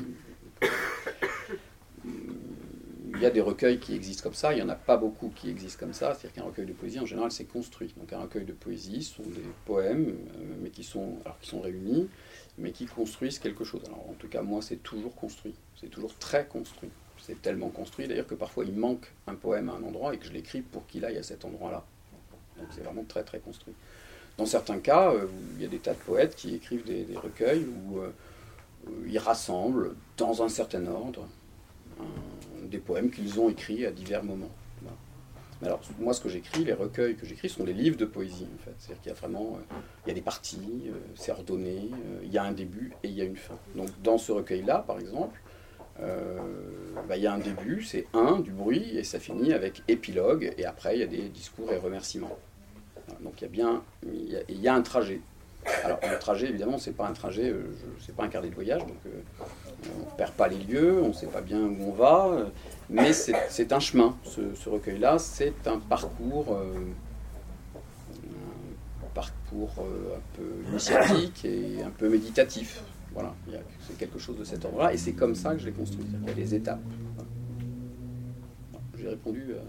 Il y a des recueils qui existent comme ça, il n'y en a pas beaucoup qui existent comme ça, c'est-à-dire qu'un recueil de poésie, en général, c'est construit. Donc un recueil de poésie, ce sont des poèmes, euh, mais qui sont, alors, qui sont réunis, mais qui construisent quelque chose. Alors en tout cas, moi, c'est toujours construit, c'est toujours très construit. C'est tellement construit, d'ailleurs, que parfois, il manque un poème à un endroit et que je l'écris pour qu'il aille à cet endroit-là. Donc c'est vraiment très, très construit. Dans certains cas, euh, il y a des tas de poètes qui écrivent des, des recueils où euh, ils rassemblent, dans un certain ordre, un, des poèmes qu'ils ont écrits à divers moments. Voilà. Mais alors, moi, ce que j'écris, les recueils que j'écris, sont des livres de poésie, en fait. C'est-à-dire qu'il y a vraiment, euh, il y a des parties, euh, c'est ordonné, euh, il y a un début et il y a une fin. Donc, dans ce recueil-là, par exemple, euh, bah, il y a un début, c'est un, du bruit, et ça finit avec épilogue, et après, il y a des discours et remerciements. Voilà. Donc, il y a bien, il y a, il y a un trajet. Alors, le trajet, évidemment, c'est pas un trajet, euh, je, c'est pas un carnet de voyage, donc euh, on ne perd pas les lieux, on ne sait pas bien où on va, euh, mais c'est, c'est un chemin. Ce, ce recueil-là, c'est un parcours, euh, un parcours euh, un peu initiatique et un peu méditatif. Voilà, il y a, c'est quelque chose de cet ordre-là, et c'est comme ça que je l'ai construit. Il y a des étapes. Voilà. J'ai répondu. Euh,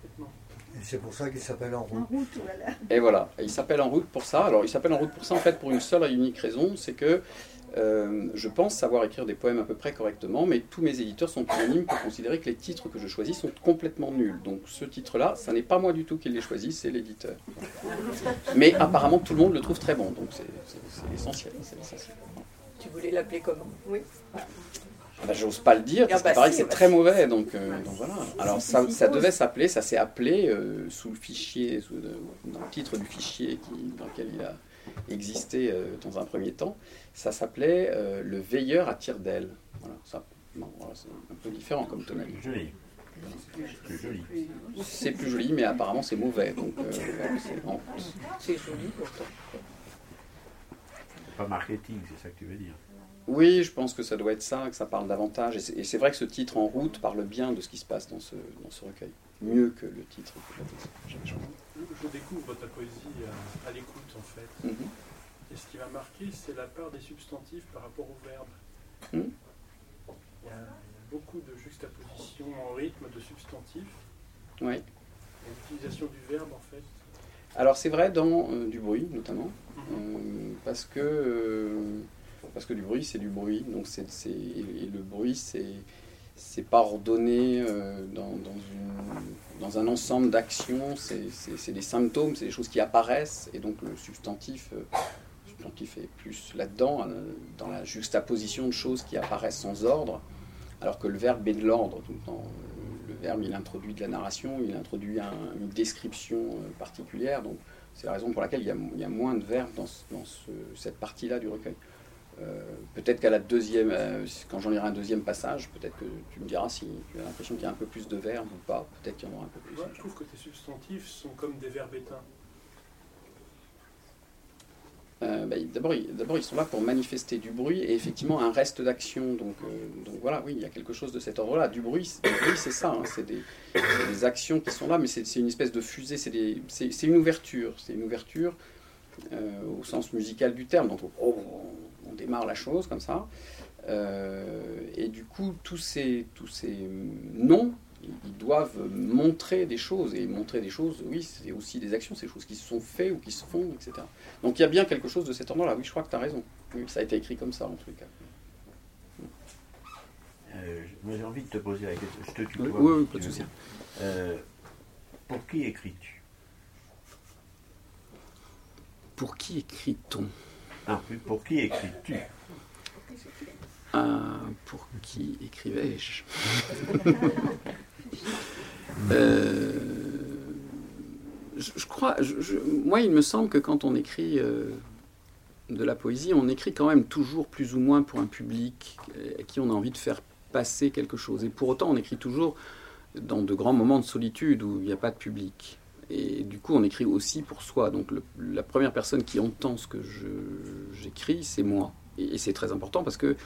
Et c'est pour ça qu'il s'appelle En route. En route, voilà. Et voilà, il s'appelle En route pour ça. Alors, il s'appelle En route pour ça, en fait, pour une seule et unique raison, c'est que euh, je pense savoir écrire des poèmes à peu près correctement, mais tous mes éditeurs sont unanimes pour considérer que les titres que je choisis sont complètement nuls. Donc, ce titre-là, ça n'est pas moi du tout qui l'ai choisi, c'est l'éditeur. Mais apparemment, tout le monde le trouve très bon, donc c'est, c'est, c'est l'essentiel. C'est l'essentiel. Tu voulais l'appeler comment? Oui. Ben, j'ose pas le dire, parce ah bah qu'il paraît si, que c'est bah très si. mauvais, donc, euh, donc voilà. Alors ça, si, ça si, devait s'appeler, ça s'est appelé euh, sous le fichier, sous le, dans le titre du fichier qui, dans lequel il a existé euh, dans un premier temps, ça s'appelait euh, Le veilleur à tire-d'aile. Voilà, ça, bon, voilà, c'est un peu différent comme tonalité. Joli. C'est joli. C'est plus joli, mais apparemment c'est mauvais, donc euh, voilà, c'est en route. C'est joli pourtant. C'est pas marketing, c'est ça que tu veux dire. Oui, je pense que ça doit être ça, que ça parle davantage. Et c'est, et c'est vrai que ce titre En route parle bien de ce qui se passe dans ce, dans ce recueil. Mieux que le titre que j'avais choisi. Je découvre ta poésie à, à l'écoute, en fait. Mm-hmm. Et ce qui m'a marqué, c'est la part des substantifs par rapport au verbe. Mm-hmm. Il, y a, il y a beaucoup de juxtapositions en rythme de substantifs. Oui. Et l'utilisation du verbe, en fait. Alors c'est vrai dans euh, du bruit, notamment. Mm-hmm. Euh, parce que... Euh, Parce que du bruit, c'est du bruit. Donc c'est, c'est, et le bruit, c'est, c'est pas ordonné euh, dans, dans, une, dans un ensemble d'actions. C'est, c'est, c'est des symptômes, c'est des choses qui apparaissent. Et donc le substantif, euh, le substantif est plus là-dedans, euh, dans la juxtaposition de choses qui apparaissent sans ordre. Alors que le verbe est de l'ordre tout le temps. Le verbe, il introduit de la narration, il introduit un, une description euh, particulière. Donc c'est la raison pour laquelle il y a, il y a moins de verbes dans, dans ce, cette partie-là du recueil. Euh, peut-être qu'à la deuxième, euh, quand j'en lirai un deuxième passage, peut-être que tu me diras si tu as l'impression qu'il y a un peu plus de verbes ou pas. Peut-être qu'il y en aura un peu plus. Moi, je trouve que tes substantifs sont comme des verbes éteints. Euh, bah, d'abord, ils, d'abord, ils sont là pour manifester du bruit et effectivement un reste d'action. Donc, euh, donc voilà, oui, il y a quelque chose de cet ordre-là. Du bruit, c'est, du bruit, c'est ça. Hein, c'est, des, c'est des actions qui sont là, mais c'est, c'est une espèce de fusée. C'est, des, c'est, c'est une ouverture. C'est une ouverture euh, au sens musical du terme. Donc, oh, on démarre la chose comme ça, euh, et du coup tous ces, tous ces noms, ils doivent montrer des choses, et montrer des choses, oui, c'est aussi des actions, c'est des choses qui se sont faites ou qui se font, et cetera. Donc il y a bien quelque chose de cet ordre-là, oui, je crois que tu as raison, oui, ça a été écrit comme ça en tous les cas. Euh, moi j'ai envie de te poser la question, je te tutoie. Oui, oui, oui, pas de souci. Euh, pour qui écris-tu? Pour qui écrit-on? Ah, pour qui écris-tu? Ah, pour qui écrivais-je? euh, je, je crois, je, je, moi, il me semble que quand on écrit euh, de la poésie, on écrit quand même toujours plus ou moins pour un public à qui on a envie de faire passer quelque chose. Et pour autant, on écrit toujours dans de grands moments de solitude où il n'y a pas de public. Et du coup, on écrit aussi pour soi. Donc, le, la première personne qui entend ce que je, j'écris, c'est moi. Et, et c'est très important parce que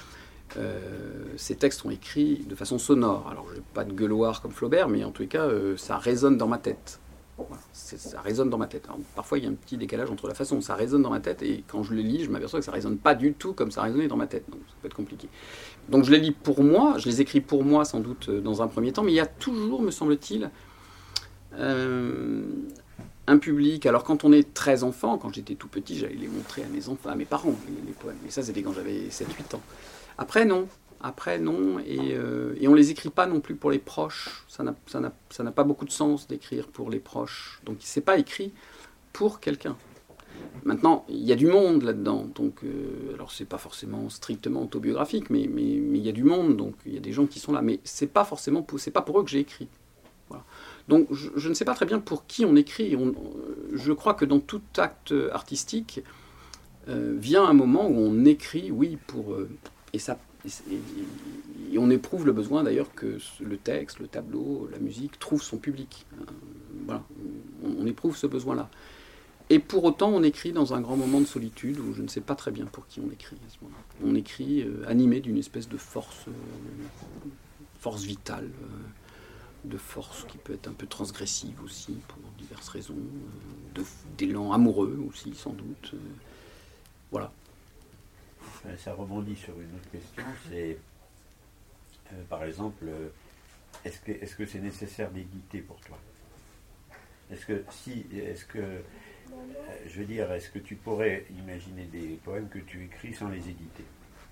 euh, ces textes sont écrits de façon sonore. Alors, je n'ai pas de gueuloir comme Flaubert, mais en tous les cas, euh, ça résonne dans ma tête. Voilà, ça résonne dans ma tête. Alors, parfois, il y a un petit décalage entre la façon dont ça résonne dans ma tête et quand je les lis, je m'aperçois que ça ne résonne pas du tout comme ça résonnait dans ma tête. Donc, ça peut être compliqué. Donc, je les lis pour moi, je les écris pour moi, sans doute, dans un premier temps, mais il y a toujours, me semble-t-il, euh, un public. Alors, quand on est très enfant, quand j'étais tout petit, j'allais les montrer à mes enfants, à mes parents, les, les poèmes. Mais ça, c'était quand j'avais sept huit ans. Après, non. Après, non, et, euh, et on ne les écrit pas non plus pour les proches. Ça n'a, ça n'a, ça n'a pas beaucoup de sens d'écrire pour les proches. Donc, ce n'est pas écrit pour quelqu'un. Maintenant, il y a du monde là-dedans. Donc, euh, alors, ce n'est pas forcément strictement autobiographique, mais, mais, mais il y a du monde, donc il y a des gens qui sont là. Mais ce n'est pas forcément pour, c'est pas pour eux que j'ai écrit. Voilà. Donc, je, je ne sais pas très bien pour qui on écrit. On, je crois que dans tout acte artistique, euh, vient un moment où on écrit, oui, pour... Euh, et ça... Et on éprouve le besoin d'ailleurs que le texte, le tableau, la musique trouve son public. Voilà, on éprouve ce besoin-là. Et pour autant, on écrit dans un grand moment de solitude où je ne sais pas très bien pour qui on écrit à ce moment-là. On écrit euh, animé d'une espèce de force, euh, force vitale, euh, de force qui peut être un peu transgressive aussi pour diverses raisons, euh, de, d'élan amoureux aussi sans doute. Euh, voilà. Ça rebondit sur une autre question, c'est euh, par exemple, euh, est-ce que est-ce que c'est nécessaire d'éditer pour toi? Est-ce que si, est-ce que euh, je veux dire, est-ce que tu pourrais imaginer des poèmes que tu écris sans les éditer?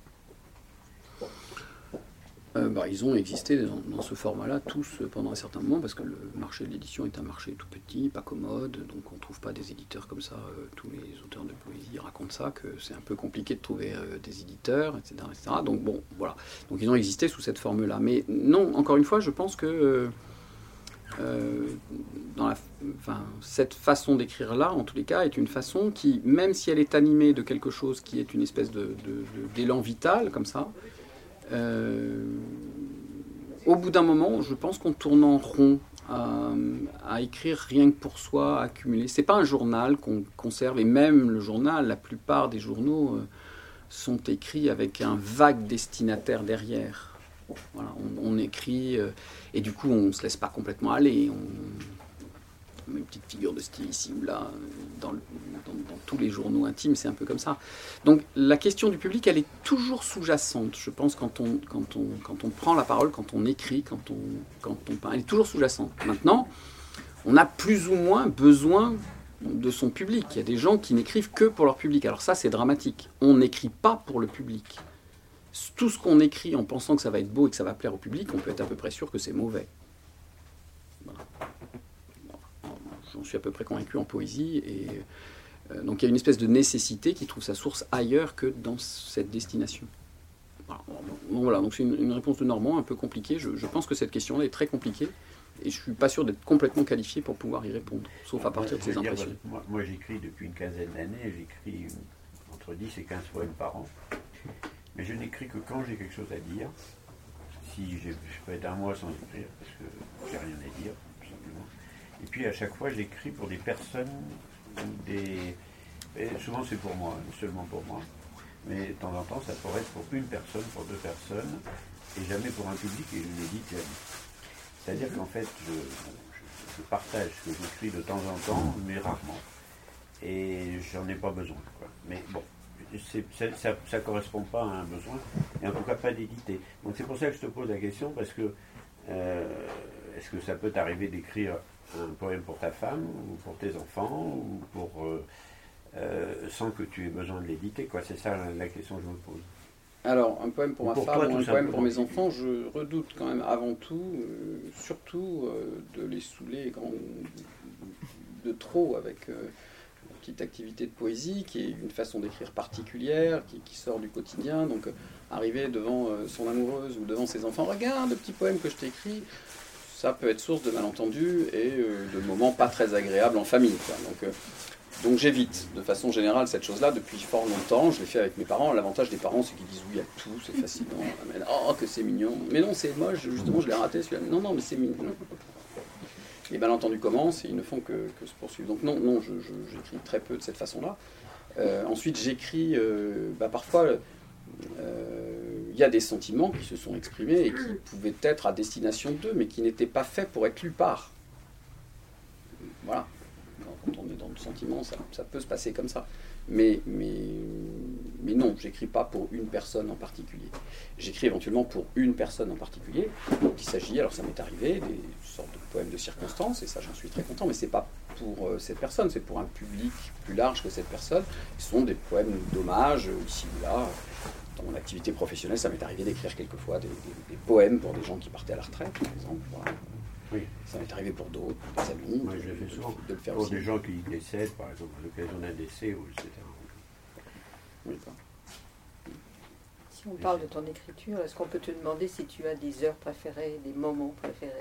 Euh, bah, ils ont existé dans, dans ce format-là tous pendant un certain moment parce que le marché de l'édition est un marché tout petit, pas commode, donc on ne trouve pas des éditeurs comme ça. Euh, tous les auteurs de poésie racontent ça, que c'est un peu compliqué de trouver euh, des éditeurs, et cetera, et cetera. Donc bon, voilà. Donc ils ont existé sous cette forme-là. Mais non, encore une fois, je pense que euh, euh, dans la, enfin, cette façon d'écrire-là, en tous les cas, est une façon qui, même si elle est animée de quelque chose qui est une espèce de, de, de, d'élan vital, comme ça, Euh, au bout d'un moment, je pense qu'on tourne en rond à, à écrire rien que pour soi, à accumuler. C'est pas un journal qu'on conserve, et même le journal, la plupart des journaux euh, sont écrits avec un vague destinataire derrière. Voilà, on, on écrit euh, et du coup on se laisse pas complètement aller. On, on met une petite figure de style ici ou là dans, le, dans, dans tous les journaux intimes, c'est un peu comme ça. Donc la question du public, elle est toujours sous-jacente. Je pense quand on quand on quand on prend la parole, quand on écrit, quand on quand on parle, elle est toujours sous-jacente. Maintenant, on a plus ou moins besoin de son public. Il y a des gens qui n'écrivent que pour leur public. Alors ça, c'est dramatique. On n'écrit pas pour le public. Tout ce qu'on écrit en pensant que ça va être beau et que ça va plaire au public, on peut être à peu près sûr que c'est mauvais. Voilà. J'en suis à peu près convaincu en poésie. Et euh, donc il y a une espèce de nécessité qui trouve sa source ailleurs que dans cette destination. Voilà, bon, voilà. Donc c'est une, une réponse de Normand un peu compliquée. Je, je pense que cette question-là est très compliquée. Et je ne suis pas sûr d'être complètement qualifié pour pouvoir y répondre, sauf à partir de ces impressions. Dire, moi, moi j'écris depuis une quinzaine d'années, j'écris entre dix et quinze poèmes par an. Mais je n'écris que quand j'ai quelque chose à dire. Si je peux être un mois sans écrire, parce que j'ai rien à dire, tout simplement. Et puis à chaque fois, j'écris pour des personnes, ou des... Et souvent c'est pour moi, seulement pour moi. Mais de temps en temps, ça pourrait être pour une personne, pour deux personnes, et jamais pour un public, et je le dis jamais. C'est-à-dire qu'en fait, je, je, je partage ce que j'écris de temps en temps, mais rarement. Et j'en ai pas besoin, quoi. Mais bon. Ça ne correspond pas à un besoin, et en tout cas pas d'éditer. Donc c'est pour ça que je te pose la question, parce que euh, est-ce que ça peut t'arriver d'écrire un poème pour ta femme, ou pour tes enfants, ou pour euh, euh, sans que tu aies besoin de l'éditer, quoi. C'est ça la, la question que je me pose. Alors, un poème pour, pour ma femme, toi, ou un poème pour mes enfants, je redoute quand même avant tout, euh, surtout euh, de les saouler grand, de trop avec... Euh, petite activité de poésie qui est une façon d'écrire particulière, qui, qui sort du quotidien. Donc euh, arriver devant euh, son amoureuse ou devant ses enfants, regarde le petit poème que je t'ai écrit, ça peut être source de malentendus et euh, de moments pas très agréables en famille, quoi. Donc, euh, donc j'évite de façon générale cette chose-là depuis fort longtemps. Je l'ai fait avec mes parents. L'avantage des parents, c'est qu'ils disent oui à tout, c'est fascinant. Oh, que c'est mignon. Mais non, c'est moche, justement, je l'ai raté celui-là. Non, non, mais c'est mignon. Les malentendus commencent et ils ne font que, que se poursuivre. Donc non, non, je, je, j'écris très peu de cette façon-là. Euh, ensuite, j'écris euh, bah, parfois euh, il y a des sentiments qui se sont exprimés et qui pouvaient être à destination d'eux, mais qui n'étaient pas faits pour être lus par. Voilà. Quand on est dans le sentiment, ça, ça peut se passer comme ça. Mais, mais, mais non, j'écris pas pour une personne en particulier. J'écris éventuellement pour une personne en particulier. Donc il s'agit, alors ça m'est arrivé, des sortes de poèmes de circonstances, et ça j'en suis très content, mais c'est pas pour euh, cette personne, c'est pour un public plus large que cette personne. Ce sont des poèmes d'hommage, ici ou là. Dans mon activité professionnelle, ça m'est arrivé d'écrire quelquefois des, des, des poèmes pour des gens qui partaient à la retraite, par exemple. Voilà. Oui. Ça m'est arrivé pour d'autres, pour des amis. Moi, je le fais souvent. De le faire pour aussi. Des gens qui décèdent, par exemple, à l'occasion d'un décès, ou et cetera. Oui, si on parle de ton écriture, est-ce qu'on peut te demander si tu as des heures préférées, des moments préférés?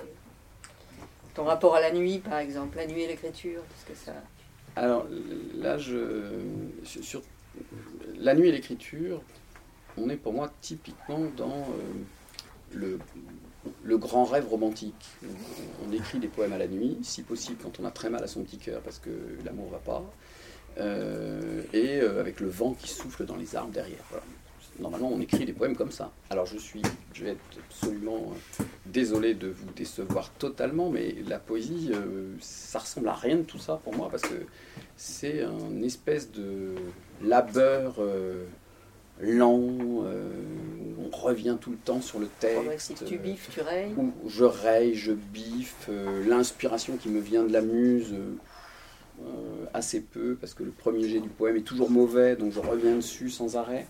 Ton rapport à la nuit, par exemple, la nuit et l'écriture, qu'est-ce que ça... Alors, là, je... Sur la nuit et l'écriture, on est pour moi typiquement dans euh, le... le grand rêve romantique. On écrit des poèmes à la nuit, si possible quand on a très mal à son petit cœur parce que l'amour ne va pas, euh, et euh, avec le vent qui souffle dans les arbres derrière. Voilà. Normalement, on écrit des poèmes comme ça. Alors je suis, je vais être absolument désolé de vous décevoir totalement, mais la poésie, euh, ça ressemble à rien de tout ça pour moi parce que c'est un espèce de labeur euh, lent, euh, où on revient tout le temps sur le texte. Si tu biffes, tu rayes. Où je raye, je biffe, euh, l'inspiration qui me vient de la muse, euh, assez peu, parce que le premier jet du poème est toujours mauvais, donc je reviens dessus sans arrêt.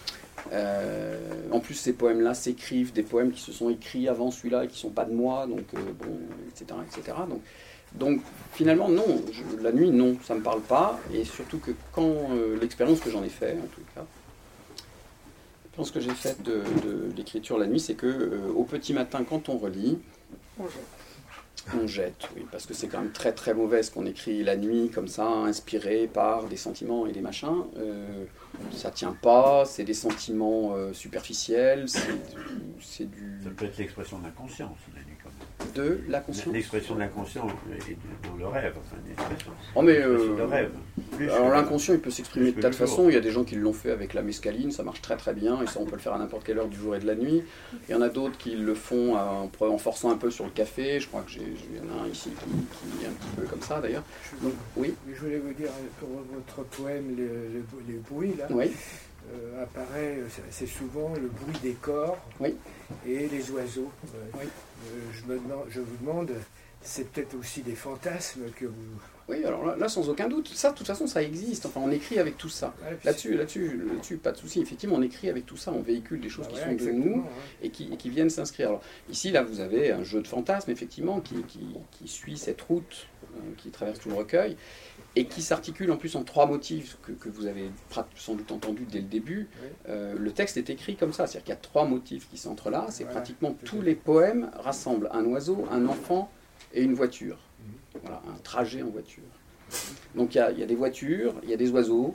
Euh, en plus, ces poèmes-là s'écrivent, des poèmes qui se sont écrits avant celui-là et qui ne sont pas de moi, donc euh, bon, et cetera, et cetera. Donc, donc finalement, non, je, la nuit, non, ça ne me parle pas, et surtout que quand euh, l'expérience que j'en ai fait, en tout cas, l'expérience que j'ai faite de, de l'écriture la nuit, c'est que euh, au petit matin, quand on relit, on jette. On jette, oui, parce que c'est quand même très très mauvais ce qu'on écrit la nuit, comme ça, inspiré par des sentiments et des machins. Euh, ça tient pas, c'est des sentiments euh, superficiels, c'est du... Ça peut être l'expression de l'inconscient, la nuit, quand même. De la conscience. L'expression de l'inconscient est dans le rêve, enfin, une expression. Oh, mais euh, de rêve. Plus alors l'inconscient, il peut s'exprimer de tas de façons. Il y a des gens qui l'ont fait avec la mescaline, ça marche très très bien, et ça on peut le faire à n'importe quelle heure du jour et de la nuit. Il y en a d'autres qui le font en, en forçant un peu sur le café. Je crois que j'ai, il y en a un ici qui, qui est un petit peu comme ça d'ailleurs. Donc, oui. Je voulais vous dire, pour votre poème, les, les, les bruits, là, oui. euh, apparaît, c'est souvent le bruit des corps oui. et les oiseaux. Euh, oui. euh, je, me demande, je vous demande, c'est peut-être aussi des fantasmes que vous... Oui, alors là, là, sans aucun doute, ça, de toute façon, ça existe. Enfin, on écrit avec tout ça. Ouais, là-dessus, là-dessus, là-dessus, pas de souci. Effectivement, on écrit avec tout ça, on véhicule des choses bah, qui ouais, sont de nous ouais. et, qui, et qui viennent s'inscrire. Alors, ici, là, vous avez un jeu de fantasmes, effectivement, qui, qui, qui suit cette route, euh, qui traverse tout le recueil, et qui s'articule en plus en trois motifs que, que vous avez sans doute entendu dès le début. Ouais. Euh, le texte est écrit comme ça, c'est-à-dire qu'il y a trois motifs qui s'entrelacent, c'est voilà, pratiquement tous les poèmes rassemblent un oiseau, un enfant et une voiture. Mmh. Voilà, un trajet en voiture. Donc il y, y a des voitures, il y a des oiseaux,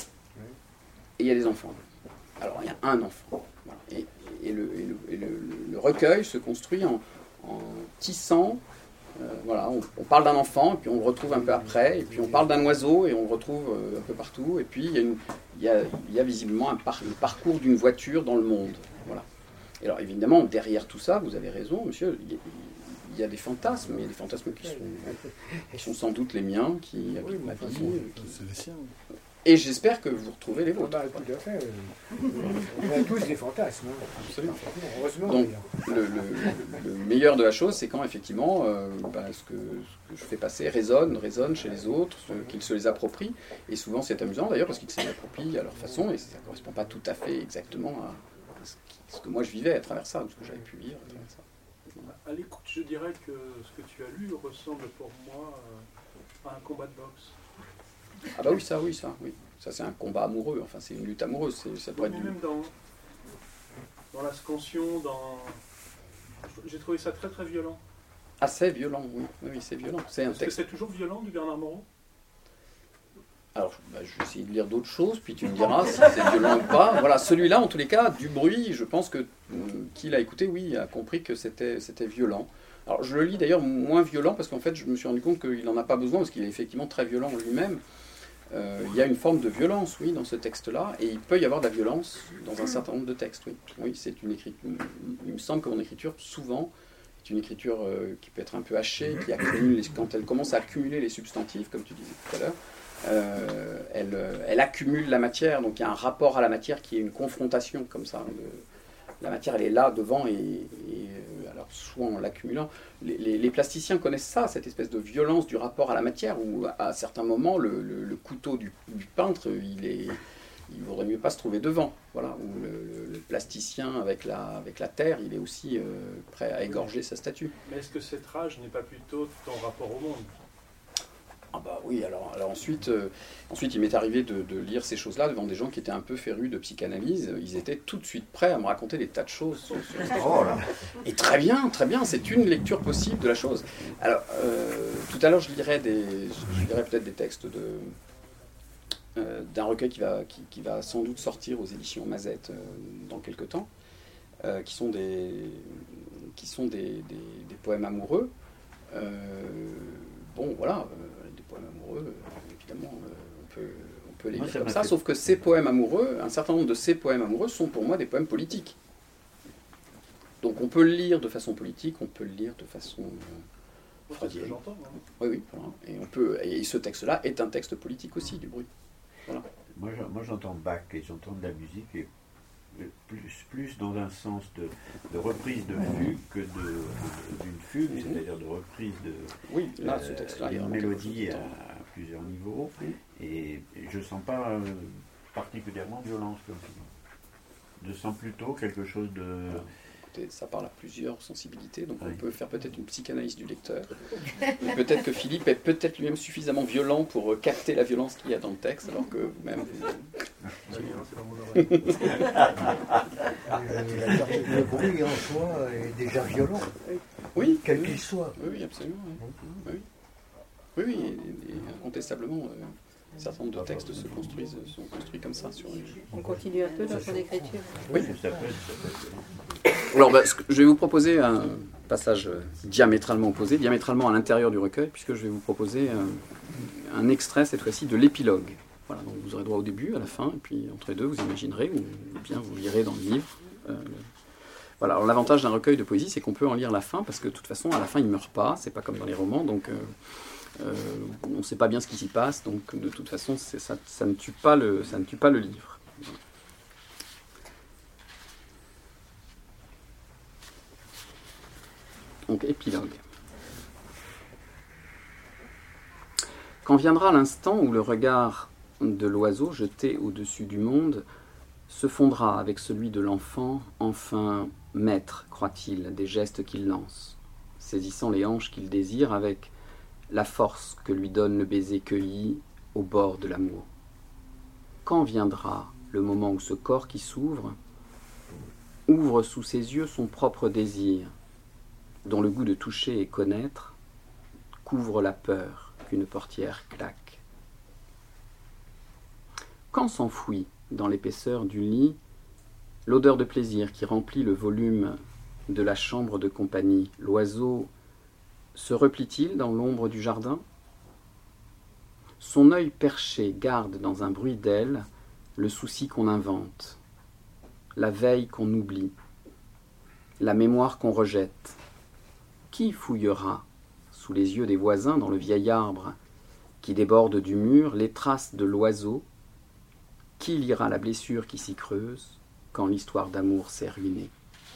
et il y a des enfants. Alors il y a un enfant. Voilà. Et, et, le, et, le, et le, le recueil se construit en, en tissant. Euh, voilà, on, on parle d'un enfant, et puis on le retrouve un peu après, et puis on parle d'un oiseau, et on le retrouve euh, un peu partout, et puis il y a, une, il y a, il y a visiblement un par, le parcours d'une voiture dans le monde. Voilà. Et alors évidemment, derrière tout ça, vous avez raison, monsieur, il y a, il y a des fantasmes, il y a des fantasmes qui sont, qui sont sans doute les miens, qui habitent oui, ma vie. Qui... C'est les siens. Et j'espère que vous retrouvez les vôtres. Ah bah, tout à fait. On a tous des fantasmes. Hein. Absolument. Heureusement. Donc, le, le, le meilleur de la chose, c'est quand effectivement euh, bah, ce, que, ce que je fais passer résonne, résonne chez les autres, qu'ils se les approprient. Et souvent, c'est amusant d'ailleurs, parce qu'ils se les approprient à leur façon, et ça ne correspond pas tout à fait exactement à, à ce, qui, ce que moi je vivais à travers ça, ou ce que j'avais pu vivre à travers ça. À l'écoute, je dirais que ce que tu as lu ressemble pour moi à un combat de boxe. Ah bah oui, ça, oui, ça, oui. Ça, c'est un combat amoureux, enfin, c'est une lutte amoureuse. C'est, ça pourrait oui, être même dans, dans la scansion, dans... J'ai trouvé ça très très violent. Ah, c'est violent, oui, oui, c'est violent. C'est un Est-ce texte... que c'est toujours violent, du Bernard Moreau? Alors, bah, je vais essayer de lire d'autres choses, puis tu me diras si c'est violent ou pas. Voilà, celui-là, en tous les cas, du bruit, je pense que euh, qui l'a écouté, oui, a compris que c'était, c'était violent. Alors, je le lis d'ailleurs moins violent, parce qu'en fait, je me suis rendu compte qu'il n'en a pas besoin, parce qu'il est effectivement très violent lui-même. Euh, il y a une forme de violence, oui, dans ce texte-là, et il peut y avoir de la violence dans un certain nombre de textes, oui. Oui, c'est une écriture. Il me semble que mon écriture, souvent, est une écriture euh, qui peut être un peu hachée, qui accumule, les, quand elle commence à accumuler les substantifs, comme tu disais tout à l'heure, euh, elle, elle accumule la matière, donc il y a un rapport à la matière qui est une confrontation, comme ça. De, la matière, elle est là, devant, et, et alors, soit en l'accumulant. Les, les, les plasticiens connaissent ça, cette espèce de violence du rapport à la matière, où à certains moments, le, le, le couteau du, du peintre, il est, il vaudrait mieux pas se trouver devant. Voilà, où le, le, le plasticien, avec la, avec la terre, il est aussi euh, prêt à égorger sa statue. Mais est-ce que cette rage n'est pas plutôt ton rapport au monde ? Ah bah oui, alors, alors ensuite, euh, ensuite il m'est arrivé de, de lire ces choses-là devant des gens qui étaient un peu férus de psychanalyse. Ils étaient tout de suite prêts à me raconter des tas de choses sur, sur ces Oh là. Et très bien, très bien, c'est une lecture possible de la chose. Alors, euh, tout à l'heure, je lirai, des, je lirai peut-être des textes de, euh, d'un recueil qui va, qui, qui va sans doute sortir aux éditions Mazette euh, dans quelques temps, euh, qui sont des, qui sont des, des, des poèmes amoureux. Euh, bon, voilà. Euh, poèmes amoureux, évidemment, euh, on, peut, on peut les moi, lire ça comme m'a ça, fait... sauf que ces poèmes amoureux, un certain nombre de ces poèmes amoureux sont pour moi des poèmes politiques. Donc on peut le lire de façon politique, on peut le lire de façon euh, freudienne. J'entends. Hein. Oui, oui, voilà. Et, on peut, et ce texte-là est un texte politique aussi, du bruit. Voilà. Moi, moi j'entends Bach et j'entends de la musique et plus, plus dans un sens de, de reprise de fugue que de, d'une fugue, mmh. c'est-à-dire de reprise de oui, là, ce texte-là, euh, une mélodie à, à plusieurs niveaux. Mmh. Et, et je ne sens pas euh, particulièrement de violence comme ça. Je sens plutôt quelque chose de... Voilà. Ça parle à plusieurs sensibilités, donc oui. On peut faire peut-être une psychanalyse du lecteur. Peut-être que Philippe est peut-être lui-même suffisamment violent pour capter la violence qu'il y a dans le texte, alors que vous-même... Vous... Le bruit en soi est déjà violent, oui, quel oui, qu'il soit. Oui, oui, absolument. Oui, oui, oui, oui et, et incontestablement, euh, un certain nombre de textes se construisent, sont construits comme ça. Sur les... On continue un peu dans son écriture. Oui. Alors, bah, je vais vous proposer un passage diamétralement opposé, diamétralement à l'intérieur du recueil, puisque je vais vous proposer un, un extrait, cette fois-ci, de l'épilogue. Voilà, donc vous aurez droit au début, à la fin, et puis entre les deux, vous imaginerez, ou bien vous lirez dans le livre. Euh, voilà, alors l'avantage d'un recueil de poésie, c'est qu'on peut en lire la fin, parce que de toute façon, à la fin, il ne meurt pas, c'est pas comme dans les romans, donc... Euh, Euh, on ne sait pas bien ce qui s'y passe, donc de toute façon, c'est, ça, ça, ne tue pas le, ça ne tue pas le livre. Donc, épilogue. Quand viendra l'instant où le regard de l'oiseau jeté au-dessus du monde se fondra avec celui de l'enfant, enfin maître, croit-il, des gestes qu'il lance, saisissant les hanches qu'il désire avec la force que lui donne le baiser cueilli au bord de l'amour. Quand viendra le moment où ce corps qui s'ouvre ouvre sous ses yeux son propre désir, dont le goût de toucher et connaître couvre la peur qu'une portière claque. Quand s'enfouit dans l'épaisseur du lit l'odeur de plaisir qui remplit le volume de la chambre de compagnie, l'oiseau se replie-t-il dans l'ombre du jardin? Son œil perché garde dans un bruit d'ailes le souci qu'on invente, la veille qu'on oublie, la mémoire qu'on rejette. Qui fouillera sous les yeux des voisins dans le vieil arbre qui déborde du mur les traces de l'oiseau? Qui lira la blessure qui s'y creuse quand l'histoire d'amour s'est ruinée?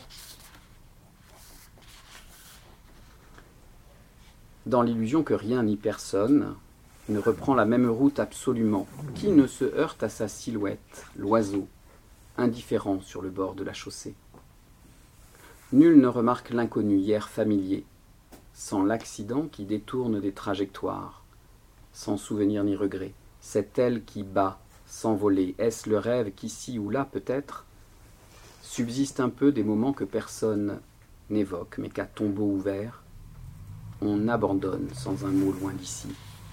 Dans l'illusion que rien ni personne ne reprend la même route absolument, qui ne se heurte à sa silhouette, l'oiseau, indifférent sur le bord de la chaussée. Nul ne remarque l'inconnu hier familier, sans l'accident qui détourne des trajectoires, sans souvenir ni regret. C'est elle qui bat, s'envoler. Est-ce le rêve qu'ici ou là, peut-être, subsiste un peu des moments que personne n'évoque, mais qu'à tombeau ouvert, on abandonne sans un mot loin d'ici.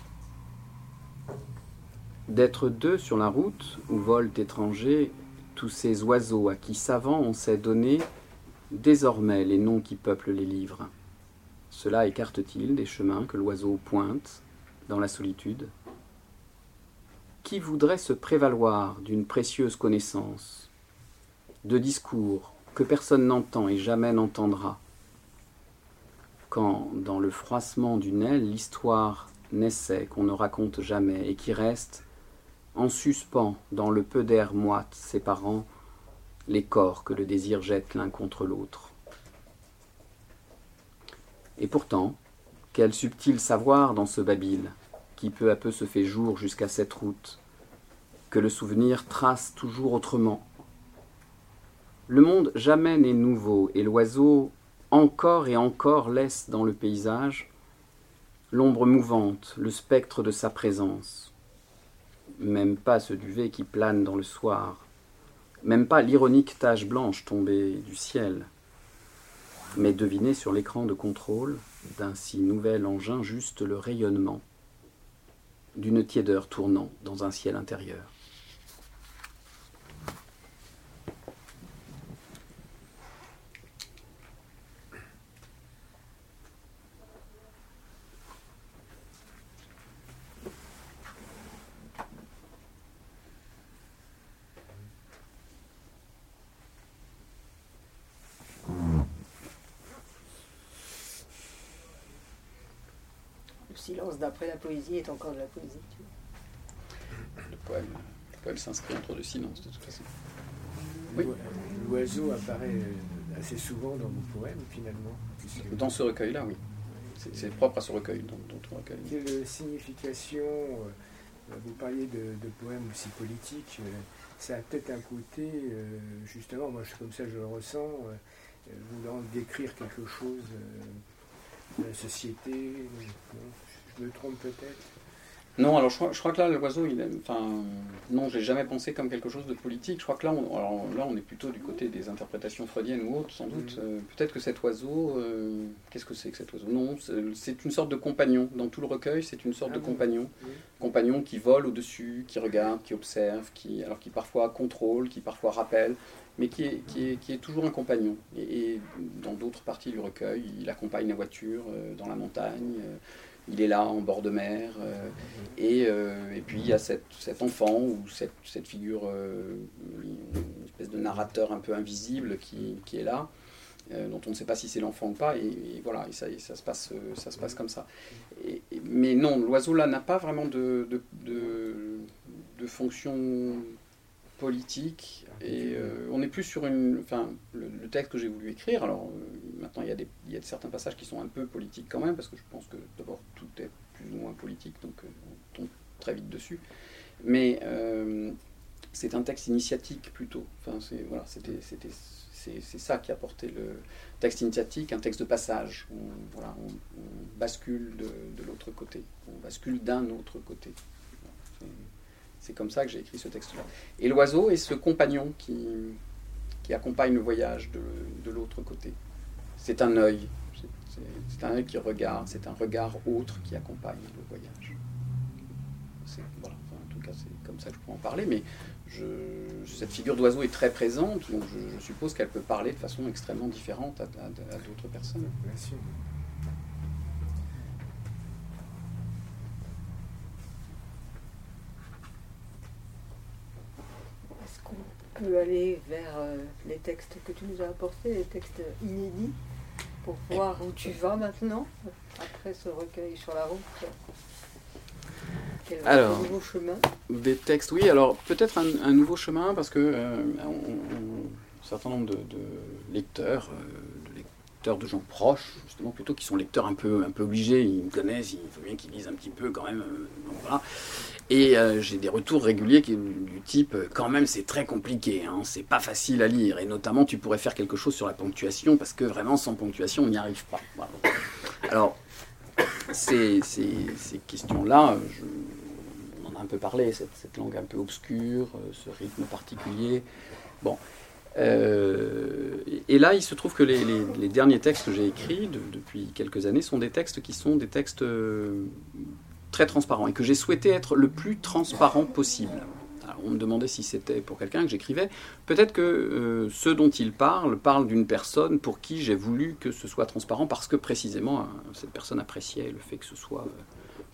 D'être deux sur la route où volent étrangers tous ces oiseaux à qui savants on sait donner désormais les noms qui peuplent les livres. Cela écarte-t-il des chemins que l'oiseau pointe dans la solitude? qui voudrait se prévaloir d'une précieuse connaissance, de discours que personne n'entend et jamais n'entendra, quand, dans le froissement d'une aile, l'histoire naissait qu'on ne raconte jamais et qui reste en suspens dans le peu d'air moite séparant les corps que le désir jette l'un contre l'autre. Et pourtant, quel subtil savoir dans ce babil, qui peu à peu se fait jour jusqu'à cette route, que le souvenir trace toujours autrement. Le monde jamais n'est nouveau, et l'oiseau encore et encore laisse dans le paysage l'ombre mouvante, le spectre de sa présence. Même pas ce duvet qui plane dans le soir, même pas l'ironique tache blanche tombée du ciel, mais deviner sur l'écran de contrôle d'un si nouvel engin juste le rayonnement d'une tiédeur tournant dans un ciel intérieur. Le silence d'après la poésie est encore de la poésie. Tu vois. Le poème, le poème s'inscrit entre deux silences, de toute façon. Oui. L'oiseau apparaît assez souvent dans vos poèmes, finalement. Puisque... Dans ce recueil-là, oui. C'est, c'est propre à ce recueil, dans, dans ton recueil. Quelle signification, euh, vous parliez de, de poèmes aussi politiques, euh, ça a peut-être un côté, euh, justement, moi je, comme ça je le ressens, euh, voulant décrire quelque chose euh, de la société, non, je me trompe peut-être. Non, alors je crois, je crois que là, l'oiseau, il est, enfin, non, je l'ai jamais pensé comme quelque chose de politique. Je crois que là, on, alors, là, on est plutôt du côté des interprétations freudiennes ou autres, sans doute. Mmh. Euh, peut-être que cet oiseau, euh, qu'est-ce que c'est que cet oiseau? Non, c'est, c'est une sorte de compagnon. Dans tout le recueil, c'est une sorte ah, de compagnon. Mmh. Compagnon qui vole au-dessus, qui regarde, qui observe, qui, alors qui parfois contrôle, qui parfois rappelle, mais qui est, qui est, qui est toujours un compagnon. Et, et dans d'autres parties du recueil, il accompagne la voiture euh, dans la montagne. Euh, Il est là en bord de mer, euh, et, euh, et puis il y a cette, cet enfant, ou cette, cette figure, euh, une espèce de narrateur un peu invisible qui, qui est là, euh, dont on ne sait pas si c'est l'enfant ou pas, et, et voilà, et ça, et ça, se passe, ça se passe comme ça. Et, et, mais non, l'oiseau là n'a pas vraiment de, de, de, de fonction politique, et euh, on est plus sur une, enfin, le, le texte que j'ai voulu écrire, alors euh, maintenant il y a des, il y a certains passages qui sont un peu politiques quand même, parce que je pense que d'abord tout est plus ou moins politique, donc euh, on tombe très vite dessus, mais euh, c'est un texte initiatique plutôt, enfin c'est, voilà, c'était, c'était, c'est, c'est ça qui a porté le texte initiatique, un texte de passage, on, voilà, on, on bascule de, de l'autre côté, on bascule d'un autre côté. Voilà, c'est comme ça que j'ai écrit ce texte-là. Et l'oiseau est ce compagnon qui, qui accompagne le voyage de, de l'autre côté. C'est un œil, c'est, c'est, c'est un œil qui regarde, c'est un regard autre qui accompagne le voyage. C'est, voilà, enfin, en tout cas, c'est comme ça que je peux en parler, mais je, cette figure d'oiseau est très présente, donc je, je suppose qu'elle peut parler de façon extrêmement différente à, à, à d'autres personnes. Bien sûr. Peut aller vers euh, les textes que tu nous as apportés, les textes inédits, pour voir où tu vas maintenant, après ce recueil sur la route. Quel va alors, un nouveau chemin? Des textes, oui, alors peut-être un, un nouveau chemin, parce que euh, on, on, un certain nombre de, de lecteurs, euh, de lecteurs de gens proches, justement, plutôt, qui sont lecteurs un peu, un peu obligés, ils me connaissent, il faut bien qu'ils lisent un petit peu quand même, euh, donc voilà. Et euh, j'ai des retours réguliers qui, du type euh, quand même c'est très compliqué, hein, c'est pas facile à lire, et notamment tu pourrais faire quelque chose sur la ponctuation parce que vraiment sans ponctuation on n'y arrive pas. Voilà. Alors ces, ces, ces questions-là, je, on en a un peu parlé, cette, cette langue un peu obscure, ce rythme particulier. Bon. Euh, et là il se trouve que les, les, les derniers textes que j'ai écrits de, depuis quelques années sont des textes qui sont des textes euh, très transparent et que j'ai souhaité être le plus transparent possible. Alors, on me demandait si c'était pour quelqu'un que j'écrivais. Peut-être que euh, ceux dont il parle parlent d'une personne pour qui j'ai voulu que ce soit transparent parce que précisément euh, cette personne appréciait le fait que ce soit euh,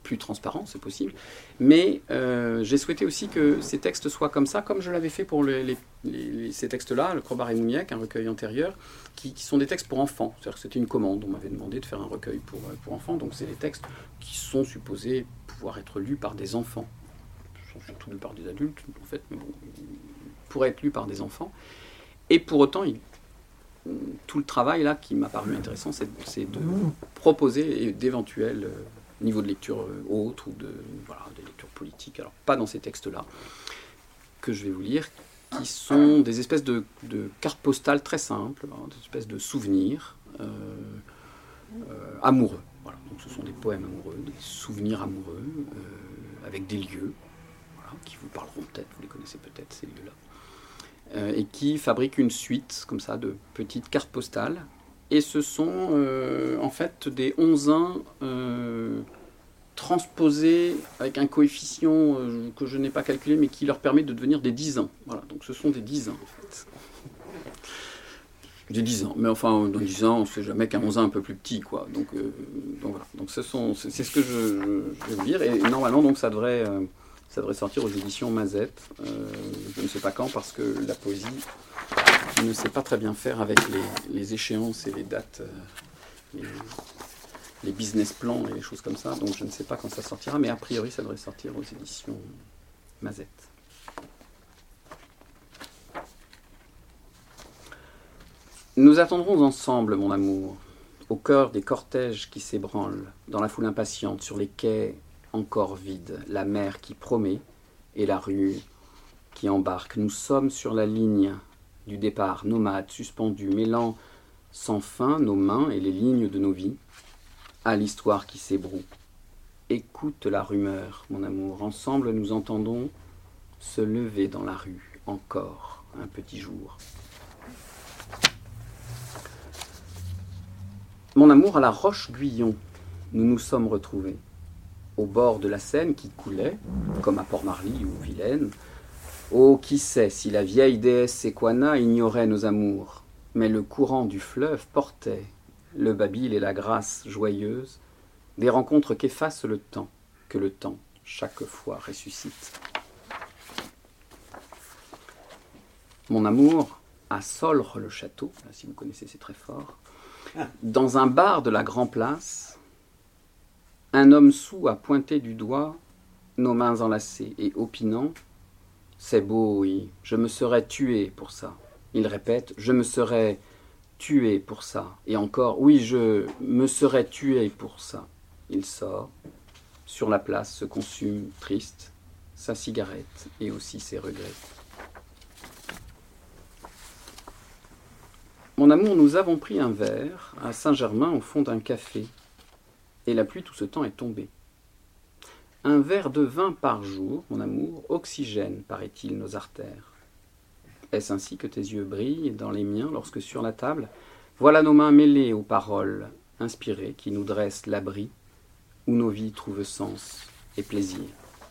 plus transparent, c'est possible. Mais euh, j'ai souhaité aussi que ces textes soient comme ça, comme je l'avais fait pour les, les, les, ces textes-là, le Crobar et Mouniac, un recueil antérieur, qui, qui sont des textes pour enfants. C'est-à-dire que c'était une commande, on m'avait demandé de faire un recueil pour, pour enfants, donc c'est des textes qui sont supposés pouvoir être lus par des enfants. Ils sont surtout lus par des adultes, en fait, mais bon, ils pourraient être lus par des enfants. Et pour autant, il, tout le travail là qui m'a paru intéressant, c'est, c'est de proposer d'éventuels euh, niveaux de lecture euh, autres ou de, voilà, des lectures politiques. Alors pas dans ces textes-là que je vais vous lire, qui sont des espèces de, de cartes postales très simples, hein, des espèces de souvenirs euh, euh, amoureux. Voilà. Donc ce sont des poèmes amoureux, des souvenirs amoureux euh, avec des lieux, voilà, qui vous parleront peut-être, vous les connaissez peut-être ces lieux-là. Euh, et qui fabrique une suite comme ça de petites cartes postales. Et ce sont euh, en fait des onzins euh, transposés avec un coefficient euh, que je n'ai pas calculé, mais qui leur permet de devenir des dix ans. Voilà, donc ce sont des dix ans en fait. Des dix ans, mais enfin dans dix ans, on ne sait jamais qu'un onzin un peu plus petit, quoi. Donc, euh, donc voilà, donc ce sont, c'est, c'est ce que je, je, je vais vous dire. Et normalement, donc ça devrait. Euh, Ça devrait sortir aux éditions Mazette. Euh, je ne sais pas quand, parce que la poésie ne sait pas très bien faire avec les, les échéances et les dates, euh, les, les business plans et les choses comme ça. Donc je ne sais pas quand ça sortira, mais a priori ça devrait sortir aux éditions Mazette. Nous attendrons ensemble, mon amour, au cœur des cortèges qui s'ébranlent, dans la foule impatiente, sur les quais encore vide, la mer qui promet et la rue qui embarque. Nous sommes sur la ligne du départ, nomades, suspendus, mêlant sans fin nos mains et les lignes de nos vies à l'histoire qui s'ébroue. Écoute la rumeur, mon amour, ensemble nous entendons se lever dans la rue, encore un petit jour. Mon amour, à la Roche-Guyon, nous nous sommes retrouvés. Au bord de la Seine qui coulait, comme à Port-Marly ou Vilaine. Oh, qui sait si la vieille déesse Sequana ignorait nos amours, mais le courant du fleuve portait, le babil et la grâce joyeuse, des rencontres qu'efface le temps, que le temps, chaque fois, ressuscite. Mon amour, à Solre-le-Château, là, si vous connaissez, c'est très fort, dans un bar de la Grand Place, un homme soûl a pointé du doigt nos mains enlacées et opinant « C'est beau, oui, je me serais tué pour ça ». Il répète « Je me serais tué pour ça ». Et encore « Oui, je me serais tué pour ça ». Il sort, sur la place se consume, triste, sa cigarette et aussi ses regrets. Mon amour, nous avons pris un verre à Saint-Germain au fond d'un café. Et la pluie tout ce temps est tombée. Un verre de vin par jour, mon amour, oxygène, paraît-il, nos artères. Est-ce ainsi que tes yeux brillent dans les miens lorsque sur la table, voilà nos mains mêlées aux paroles inspirées qui nous dressent l'abri où nos vies trouvent sens et plaisir.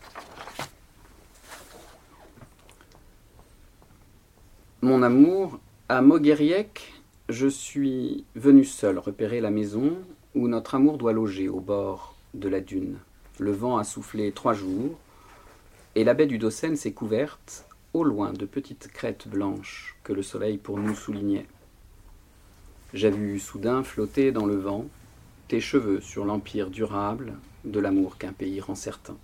Mon amour, à Moguériec, je suis venu seul repérer la maison où notre amour doit loger au bord de la dune. Le vent a soufflé trois jours, et la baie du Dossen s'est couverte, au loin, de petites crêtes blanches que le soleil pour nous soulignait. J'ai vu soudain flotter dans le vent tes cheveux sur l'empire durable de l'amour qu'un pays rend certain.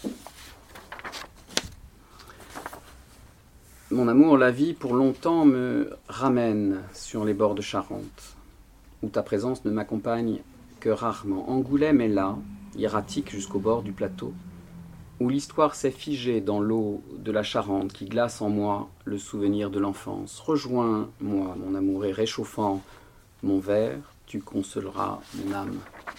Mon amour, la vie pour longtemps me ramène sur les bords de Charente, où ta présence ne m'accompagne que rarement. Angoulême est là, hiératique jusqu'au bord du plateau, où l'histoire s'est figée dans l'eau de la Charente qui glace en moi le souvenir de l'enfance. Rejoins-moi, mon amour, et réchauffant mon verre, tu consoleras mon âme.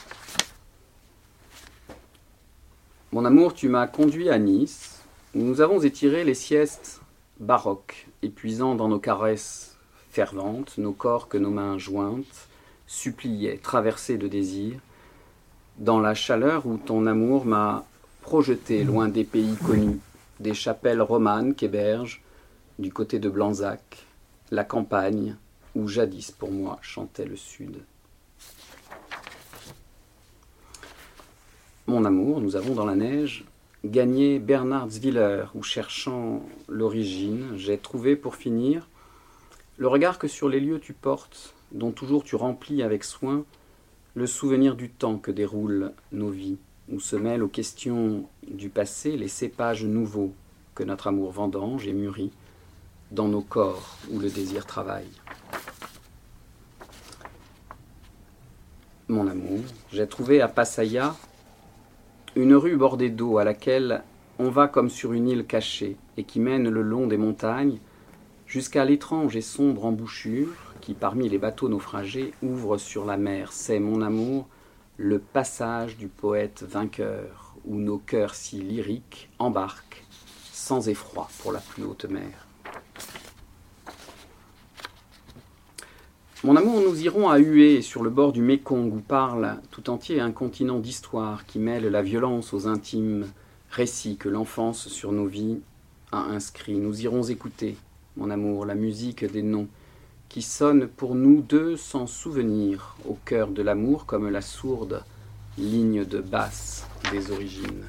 Mon amour, tu m'as conduit à Nice, où nous avons étiré les siestes baroques, épuisant dans nos caresses ferventes, nos corps que nos mains jointes suppliaient, traversés de désir, dans la chaleur où ton amour m'a projeté loin des pays connus, des chapelles romanes qu'héberge, du côté de Blanzac, la campagne où jadis pour moi chantait le sud. Mon amour, nous avons dans la neige gagné Bernhardswiller, où cherchant l'origine, j'ai trouvé pour finir le regard que sur les lieux tu portes, dont toujours tu remplis avec soin le souvenir du temps que déroulent nos vies, où se mêlent aux questions du passé les cépages nouveaux que notre amour vendange et mûrit dans nos corps où le désir travaille. Mon amour, j'ai trouvé à Pattaya une rue bordée d'eau à laquelle on va comme sur une île cachée et qui mène le long des montagnes jusqu'à l'étrange et sombre embouchure qui, parmi les bateaux naufragés, ouvre sur la mer. C'est, mon amour, le passage du poète vainqueur, où nos cœurs si lyriques embarquent sans effroi pour la plus haute mer. Mon amour, nous irons à Hue, sur le bord du Mékong, où parle tout entier un continent d'histoire qui mêle la violence aux intimes récits que l'enfance sur nos vies a inscrits. Nous irons écouter, mon amour, la musique des noms qui sonne pour nous deux sans souvenir au cœur de l'amour comme la sourde ligne de basse des origines.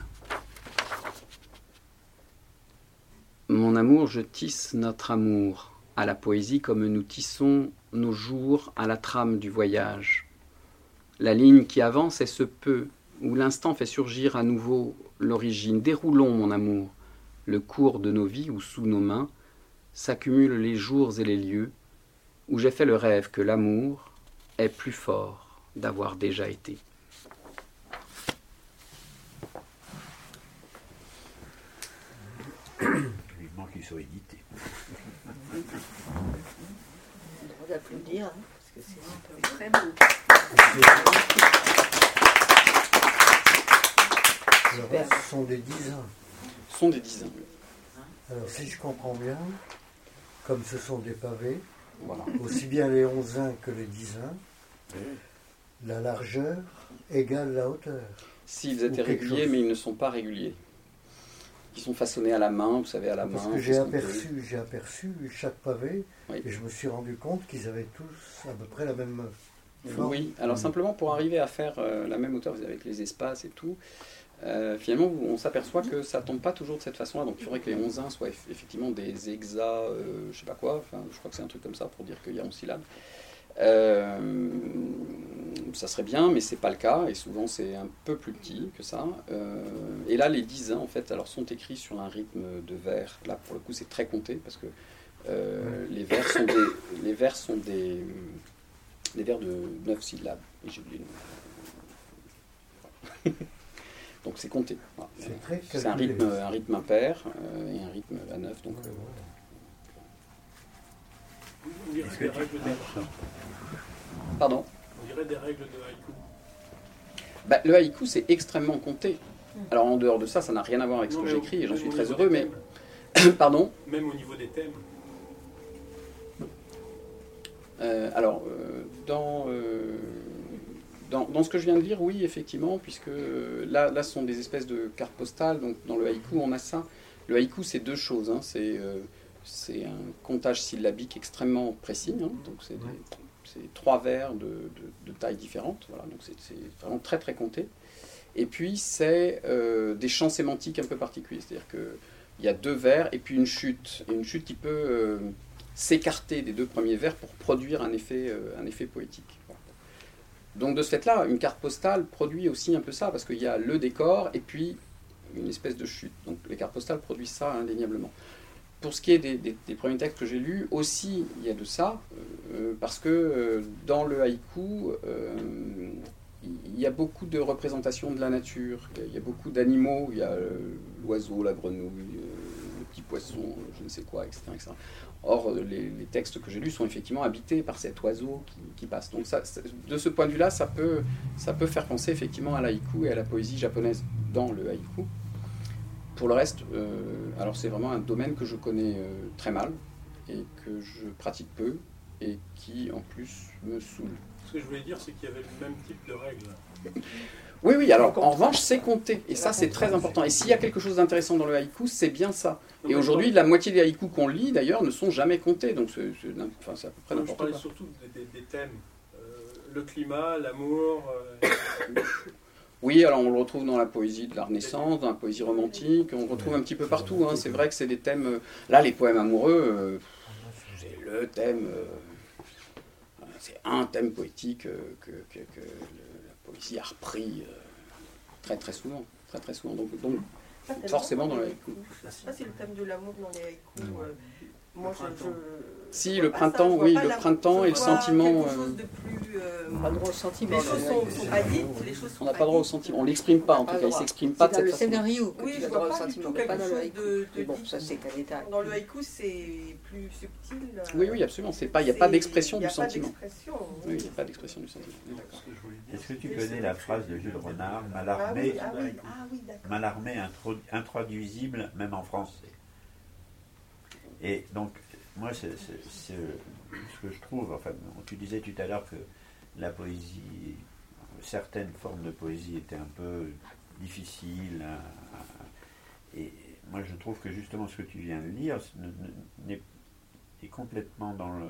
Mon amour, je tisse notre amour à la poésie comme nous tissons nos jours à la trame du voyage. La ligne qui avance est ce peu où l'instant fait surgir à nouveau l'origine. Déroulons, mon amour, le cours de nos vies où sous nos mains s'accumulent les jours et les lieux où j'ai fait le rêve que l'amour est plus fort d'avoir déjà été. Vivement qu'ils soient édités. On a le droit d'applaudir, hein, parce que c'est Très beau. Alors, ce sont des dizains. Ce sont des dizains. Alors, si je comprends bien, comme ce sont des pavés, Voilà. aussi bien les onzains que les dizains, la largeur égale la hauteur. S'ils étaient Ou quelque réguliers, chose. mais ils ne sont pas réguliers. Ils sont façonnés à la main, vous savez, à la Parce main. que j'ai façon de- aperçu, j'ai aperçu chaque pavé Oui. et je me suis rendu compte qu'ils avaient tous à peu près la même forme. Oui, alors simplement pour arriver à faire euh, la même hauteur avec les espaces et tout, euh, finalement on s'aperçoit que ça tombe pas toujours de cette façon-là. Donc il faudrait que les onzains soient eff- effectivement des hexas, euh, je sais pas quoi, enfin je crois que c'est un truc comme ça pour dire qu'il y a onze syllabes. Euh, ça serait bien, mais c'est pas le cas, et souvent c'est un peu plus petit que ça. Euh, et là, les dizains, en fait, alors sont écrits sur un rythme de vers. Là, pour le coup, c'est très compté parce que euh, les vers sont des, les vers sont des, des vers de neuf syllabes. Et j'ai oublié le nom. Donc c'est compté. Voilà. C'est très C'est un calculé. rythme, un rythme impair euh, et un rythme à neuf. Donc euh, On dirait des règles de... pardon. On dirait des règles de haïku. Bah, le haïku, c'est extrêmement compté. Alors en dehors de ça, ça n'a rien à voir avec ce Non, que mais au- j'écris et j'en même suis au très niveau heureux, des mais... thèmes. Pardon. Même au niveau des thèmes. Euh, alors, euh, dans, euh, dans, dans ce que je viens de dire, oui, effectivement, puisque euh, là, là, ce sont des espèces de cartes postales. Donc, dans le haïku, on a ça. Le haïku, c'est deux choses. Hein. C'est euh, c'est un comptage syllabique extrêmement précis. Hein. Donc, c'est des- c'est trois vers de, de, de tailles différentes. Voilà. Donc, c'est c'est vraiment très, très compté. Et puis, c'est euh, des champs sémantiques un peu particuliers. C'est-à-dire qu'il y a deux vers et puis une chute. Et une chute qui peut... euh, s'écarter des deux premiers vers pour produire un effet, euh, un effet poétique. Voilà. Donc de ce fait-là, une carte postale produit aussi un peu ça, parce qu'il y a le décor et puis une espèce de chute. Donc les cartes postales produisent ça indéniablement. Pour ce qui est des, des, des premiers textes que j'ai lus, aussi il y a de ça, euh, parce que euh, dans le haïku, euh, il y a beaucoup de représentations de la nature, il y a, il y a beaucoup d'animaux, il y a euh, l'oiseau, la grenouille, euh, le petit poisson, je ne sais quoi, et cetera et cetera. Or, les, les textes que j'ai lus sont effectivement habités par cet oiseau qui, qui passe. Donc, ça, ça, de ce point de vue-là, ça peut, ça peut faire penser effectivement à l'haïku et à la poésie japonaise dans le haïku. Pour le reste, euh, alors c'est vraiment un domaine que je connais euh, très mal et que je pratique peu et qui, en plus, me saoule. Ce que je voulais dire, c'est qu'il y avait le même type de règles. Oui, oui, alors en revanche, c'est compté. Et ça, c'est très important. Et s'il y a quelque chose d'intéressant dans le haïku, c'est bien ça. Et aujourd'hui, la moitié des haïkus qu'on lit, d'ailleurs, ne sont jamais comptés. Donc, c'est c'est- enfin, c'est à peu près Non, je n'importe parlais quoi. surtout des, des- des thèmes. Euh, le climat, l'amour. euh, Oui, alors on le retrouve dans la poésie de la Renaissance, dans la poésie romantique, on le retrouve un petit peu partout. Hein. C'est vrai que c'est des thèmes... Euh, là, les poèmes amoureux, euh, c'est le thème... Euh, c'est un thème poétique euh, que, que, que la poésie a repris euh, très très souvent. Très très souvent. Donc, donc forcément dans le haïku. Ça, c'est le thème de l'amour dans les haïkus. Euh, moi, je, je... Si, le printemps, oui, le printemps et le sentiment... Quelque chose de plus... Euh, pas droit au sentiment. Les choses sont, sont pas dites, les choses sont on n'a pas droit au sentiment, on l'exprime pas en tout cas, il s'exprime pas de cette façon. C'est dans le scénario que oui, tu je as vois droit au pas du sentiment, tout mais pas quelque dans le chose haïku. de, de Mais bon, dit. ça c'est qu'un détail. Dans le haïku, c'est plus subtil. Oui, oui, absolument, c'est pas, il n'y a pas d'expression du sentiment. Oui, il n'y a pas d'expression du sentiment. Est-ce que tu connais la phrase de Jules Renard, Mallarmé, ah oui, ah oui, ah Mallarmé intraduisible même en français. Et donc, moi, c'est ce que je trouve, enfin, tu disais tout à l'heure que la poésie, certaines formes de poésie étaient un peu difficiles, et moi je trouve que justement ce que tu viens de lire est, est complètement dans le...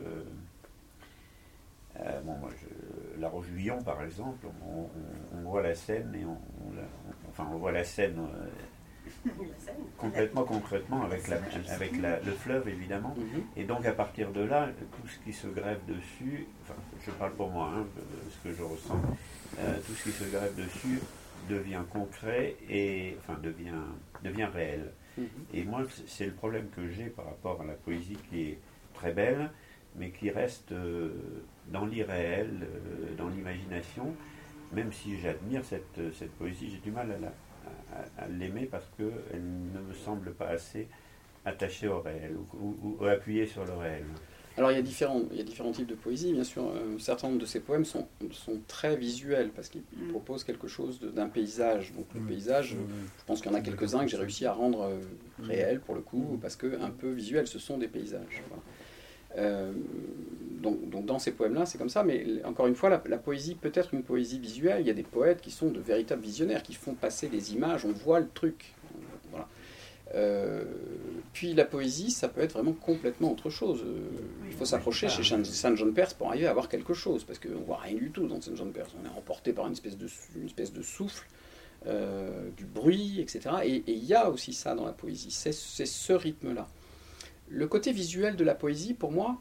Euh, bon, moi, je, La Roche-Guyon, par exemple, on, on, on voit la scène, et on, on, on, enfin, on voit la scène... Euh, complètement concrètement avec, la, avec la, le fleuve évidemment, mm-hmm. Et donc à partir de là tout ce qui se greffe dessus, enfin je parle pour moi, hein, ce que je ressens, euh, tout ce qui se greffe dessus devient concret et enfin devient, devient réel, mm-hmm. Et moi c'est le problème que j'ai par rapport à la poésie qui est très belle mais qui reste euh, dans l'irréel, euh, dans l'imagination, même si j'admire cette, cette poésie, j'ai du mal à la à, à l'aimer parce qu'elle ne me semble pas assez attachée au réel ou, ou, ou appuyée sur le réel. Alors il y a différents, il y a différents types de poésie, bien sûr. Un certain nombre de ces poèmes sont, sont très visuels parce qu'ils mmh. proposent quelque chose d'un paysage. Donc le paysage, mmh. je pense qu'il y en a quelques-uns que j'ai réussi à rendre euh, réels pour le coup, mmh. parce que un peu visuels, ce sont des paysages. Voilà. Euh, donc, donc dans ces poèmes-là, c'est comme ça, mais encore une fois, la, la poésie peut être une poésie visuelle. Il y a des poètes qui sont de véritables visionnaires, qui font passer des images, on voit le truc. Voilà. Euh, puis la poésie, ça peut être vraiment complètement autre chose. Euh, il faut s'approcher chez Saint John Perse pour arriver à voir quelque chose, parce qu'on ne voit rien du tout dans Saint John Perse. On est emporté par une espèce de, une espèce de souffle, euh, du bruit, et cetera. Et il y a aussi ça dans la poésie, c'est ce rythme-là. Le côté visuel de la poésie, pour moi,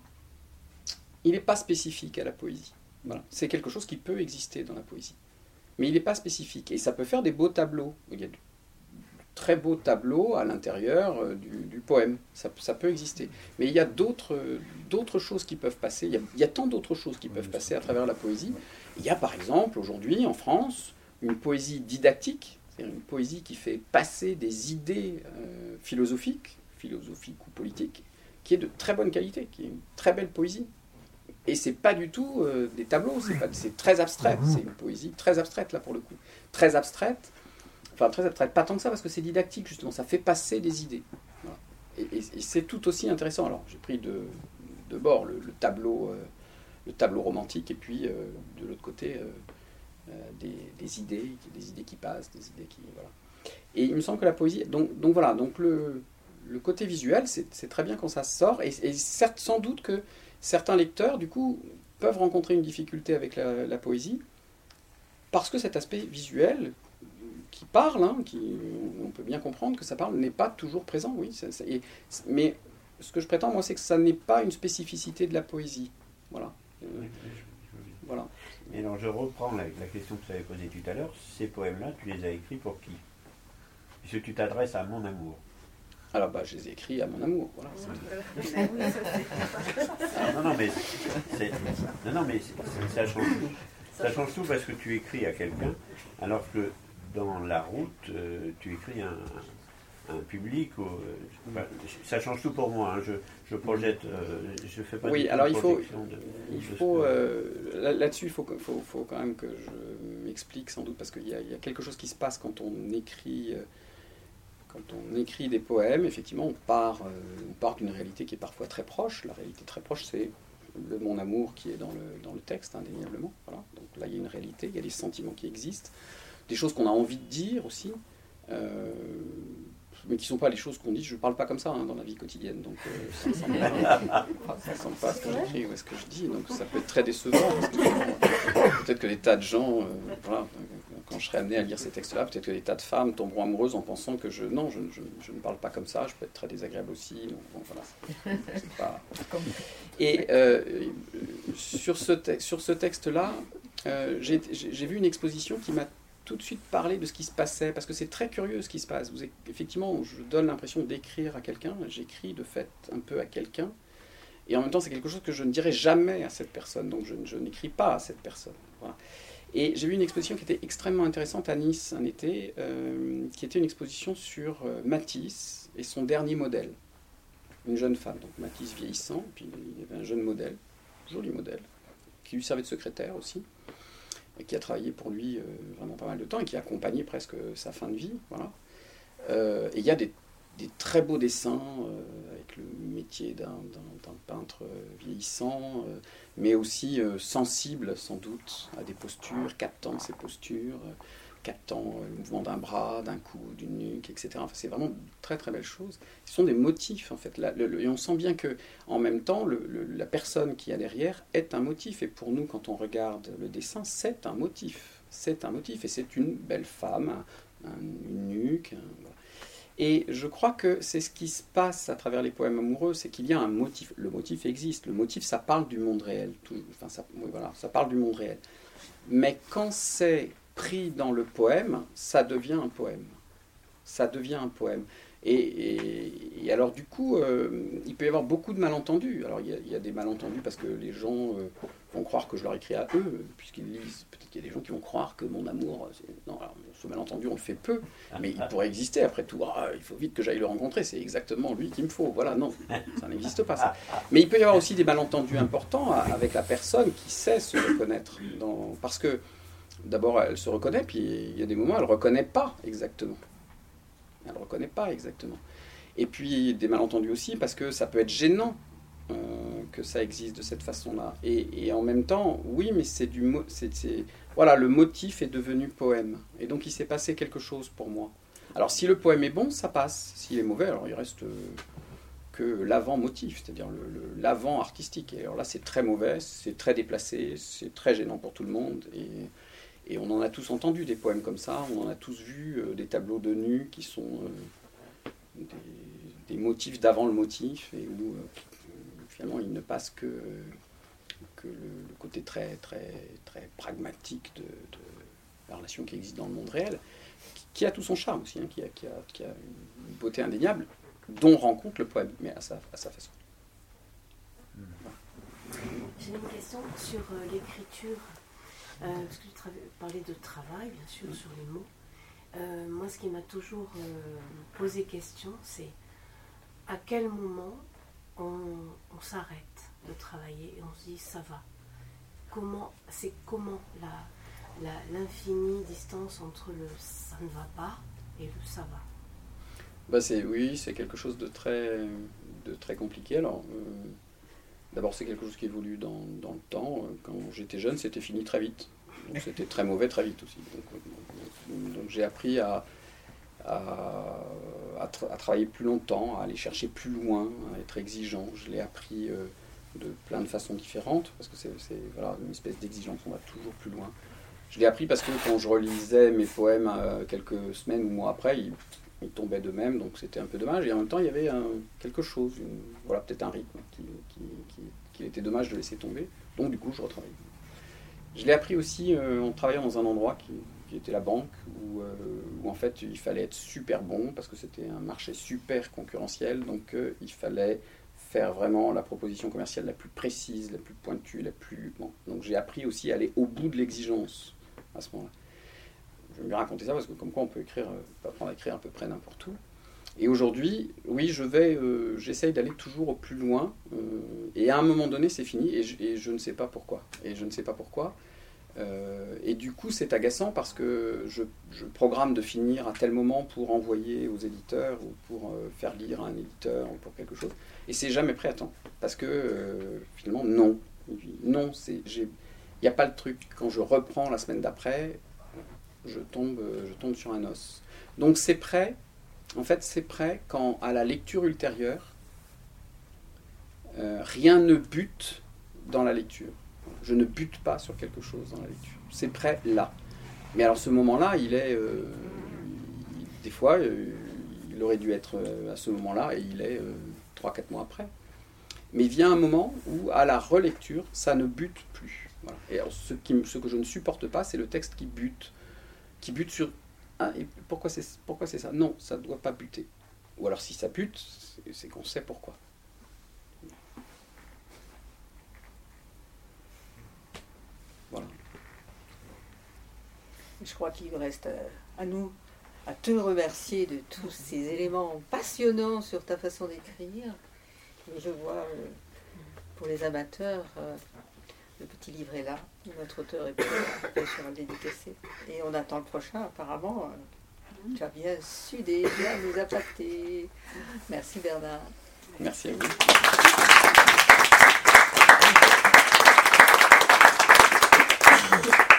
il n'est pas spécifique à la poésie. Voilà. C'est quelque chose qui peut exister dans la poésie. Mais il n'est pas spécifique. Et ça peut faire des beaux tableaux. Il y a de très beaux tableaux à l'intérieur euh, du, du poème. Ça, ça peut exister. Mais il y a d'autres d'autres choses qui peuvent passer. Il y a, il y a tant d'autres choses qui peuvent passer à travers la poésie. Il y a par exemple, aujourd'hui, en France, une poésie didactique, c'est-à-dire une poésie qui fait passer des idées euh, philosophiques, philosophique ou politique, qui est de très bonne qualité, qui est une très belle poésie. Et c'est pas du tout euh, des tableaux, c'est très abstrait, c'est une poésie très abstraite là pour le coup. Très abstraite, enfin très abstraite, pas tant que ça parce que c'est didactique justement, ça fait passer des idées. Voilà. Et, et, et c'est tout aussi intéressant. Alors j'ai pris de, de bord le, le, tableau, euh, le tableau romantique et puis euh, de l'autre côté euh, euh, des, des idées, des idées qui passent, des idées qui... Voilà. Et il me semble que la poésie... Donc, donc voilà, donc le... Le côté visuel, c'est très bien quand ça sort, et, et certes, sans doute que certains lecteurs, du coup, peuvent rencontrer une difficulté avec la, la poésie, parce que cet aspect visuel, qui parle, hein, qui, on peut bien comprendre que ça parle, n'est pas toujours présent, oui. Ça, ça, et, mais ce que je prétends, moi, c'est que ça n'est pas une spécificité de la poésie. Voilà. Euh, voilà. Et alors, je reprends la, la question que tu avais posée tout à l'heure. Ces poèmes-là, tu les as écrits pour qui? Puisque tu t'adresses à mon amour. Alors, bah, je les ai écrits à mon amour. Voilà. Alors, non, non, mais, non, non, mais ça change tout. Ça change tout parce que tu écris à quelqu'un, alors que dans La Route, euh, tu écris à un, un public. Où, euh, bah, ça change tout pour moi. Hein. Je, je projette, euh, je fais pas. Oui, alors il faut, de, il faut euh, là-dessus, il faut, faut, faut quand même que je m'explique sans doute parce qu'il y, y a quelque chose qui se passe quand on écrit. Euh, Quand on écrit des poèmes, effectivement, on part, euh, on part d'une réalité qui est parfois très proche. La réalité très proche, c'est le mon amour qui est dans le, dans le texte, indéniablement. Voilà. Donc là, il y a une réalité, il y a des sentiments qui existent, des choses qu'on a envie de dire aussi, euh, mais qui ne sont pas les choses qu'on dit. Je ne parle pas comme ça hein, dans la vie quotidienne, donc euh, ça ne ressemble pas à ce que j'écris ou à ce que je dis. Donc ça peut être très décevant, parce que peut-être que des tas de gens... Euh, voilà, quand je serai amené à lire ces textes-là, peut-être que des tas de femmes tomberont amoureuses en pensant que je... Non, je, je, je ne parle pas comme ça, je peux être très désagréable aussi. Donc, bon, voilà. C'est pas... Et euh, sur ce, te- sur ce texte-là, euh, j'ai, j'ai vu une exposition qui m'a tout de suite parlé de ce qui se passait, parce que c'est très curieux ce qui se passe. Vous, effectivement, je donne l'impression d'écrire à quelqu'un, j'écris de fait un peu à quelqu'un, et en même temps, c'est quelque chose que je ne dirai jamais à cette personne, donc je, je n'écris pas à cette personne. Voilà. Et j'ai vu une exposition qui était extrêmement intéressante à Nice un été, euh, qui était une exposition sur euh, Matisse et son dernier modèle. Une jeune femme, donc Matisse vieillissant, puis il y avait un jeune modèle, joli modèle, qui lui servait de secrétaire aussi, et qui a travaillé pour lui euh, vraiment pas mal de temps, et qui a accompagné presque sa fin de vie. Voilà. Euh, et il y a des, des très beaux dessins, euh, avec le métier d'un, d'un, d'un peintre vieillissant, euh, mais aussi euh, sensible sans doute à des postures, captant ces postures, euh, captant euh, le mouvement d'un bras, d'un cou, d'une nuque, et cetera. Enfin, c'est vraiment très très belles choses. Ce sont des motifs en fait. Là, le, le, et on sent bien que en même temps, le, le, la personne qui a derrière est un motif. Et pour nous, quand on regarde le dessin, c'est un motif. C'est un motif. Et c'est une belle femme, un, un, une nuque. Un, voilà. Et je crois que c'est ce qui se passe à travers les poèmes amoureux, c'est qu'il y a un motif. Le motif existe. Le motif, ça parle du monde réel. Tout, enfin, ça, oui, voilà, ça parle du monde réel. Mais quand c'est pris dans le poème, ça devient un poème. Ça devient un poème. Et, et, et alors, du coup, euh, il peut y avoir beaucoup de malentendus. Alors, il y a, il y a des malentendus parce que les gens euh, vont croire que je leur écris à eux, puisqu'ils lisent. Peut-être qu'il y a des gens qui vont croire que mon amour... C'est... Non, alors, ce malentendu, on le fait peu, mais il pourrait exister, après tout. Ah, il faut vite que j'aille le rencontrer, c'est exactement lui qu'il me faut. Voilà, non, ça n'existe pas, ça. Mais il peut y avoir aussi des malentendus importants avec la personne qui sait se reconnaître. Dans... Parce que, d'abord, elle se reconnaît, puis il y a des moments où elle ne reconnaît pas exactement. Elle ne reconnaît pas exactement. Et puis des malentendus aussi, parce que ça peut être gênant euh, que ça existe de cette façon-là. Et, et en même temps, oui, mais c'est du mo- c'est, c'est... Voilà, le motif est devenu poème. Et donc il s'est passé quelque chose pour moi. Alors si le poème est bon, ça passe. S'il est mauvais, alors il reste euh, que l'avant-motif, c'est-à-dire le, le, l'avant artistique. Et alors là, c'est très mauvais, c'est très déplacé, c'est très gênant pour tout le monde. Et... Et on en a tous entendu des poèmes comme ça, on en a tous vu euh, des tableaux de nus qui sont euh, des, des motifs d'avant le motif, et où euh, finalement il ne passe que, que le, le côté très, très, très pragmatique de, de la relation qui existe dans le monde réel, qui, qui a tout son charme aussi, hein, qui, a, qui, a, qui a une beauté indéniable, dont rencontre le poème, mais à sa, à sa façon. Voilà. J'ai une question sur euh, l'écriture. Euh, parce que tu tra- parlais de travail, bien sûr, sur les mots. Euh, moi, ce qui m'a toujours euh, posé question, c'est à quel moment on, on s'arrête de travailler et on se dit ça va. Comment, c'est comment la, la, l'infinie distance entre le ça ne va pas et le ça va. Bah c'est, oui, c'est quelque chose de très, de très compliqué. Alors, euh, d'abord, c'est quelque chose qui évolue dans, dans le temps. Quand j'étais jeune, c'était fini très vite. Donc, c'était très mauvais très vite aussi. Donc, donc, donc j'ai appris à, à, à, tra- à travailler plus longtemps, à aller chercher plus loin, à être exigeant. Je l'ai appris euh, de plein de façons différentes, parce que c'est, c'est voilà, une espèce d'exigence, on va toujours plus loin. Je l'ai appris parce que quand je relisais mes poèmes euh, quelques semaines ou mois après, ils, ils tombaient d'eux-mêmes, donc c'était un peu dommage. Et en même temps, il y avait un, quelque chose, une, voilà, peut-être un rythme qui, qui, qui, qui était dommage de laisser tomber. Donc du coup, je retravaille. Je l'ai appris aussi euh, en travaillant dans un endroit qui, qui était la banque, où, euh, où en fait il fallait être super bon, parce que c'était un marché super concurrentiel, donc euh, il fallait faire vraiment la proposition commerciale la plus précise, la plus pointue, la plus... Bon. Donc j'ai appris aussi à aller au bout de l'exigence à ce moment-là. Je vais me raconter ça, parce que comme quoi on peut écrire, on peut apprendre à écrire à peu près n'importe où. Et aujourd'hui, oui, je vais, euh, j'essaye d'aller toujours au plus loin, euh, et à un moment donné, c'est fini, et je, et je ne sais pas pourquoi. Et je ne sais pas pourquoi. Euh, et du coup, c'est agaçant parce que je, je programme de finir à tel moment pour envoyer aux éditeurs ou pour euh, faire lire à un éditeur ou pour quelque chose. Et c'est jamais prêt à temps. Parce que euh, finalement, non. Non, c'est, j'ai, il n'y a pas le truc. Quand je reprends la semaine d'après, je tombe, je tombe sur un os. Donc c'est prêt. En fait, c'est prêt quand, à la lecture ultérieure, euh, rien ne bute dans la lecture. Je ne bute pas sur quelque chose dans la lecture. C'est prêt là. Mais alors ce moment-là, il est... Euh, des fois, euh, il aurait dû être euh, à ce moment-là, et il est trois quatre mois après. Mais il vient un moment où, à la relecture, ça ne bute plus. Voilà. Et alors, ce, qui, ce que je ne supporte pas, c'est le texte qui bute. Qui bute sur... Ah, et pourquoi c'est, pourquoi c'est ça? Non, ça ne doit pas buter. Ou alors si ça bute, c'est, c'est qu'on sait pourquoi. Voilà. Je crois qu'il nous reste à nous à te remercier de tous ces éléments passionnants sur ta façon d'écrire. Et je vois, euh, pour les amateurs, euh, le petit livret là, où notre auteur est bien sûr à le dédicacer. Et on attend le prochain, apparemment. Euh, tu as bien sudé, bien nous appâté. Merci Bernard. Merci à vous.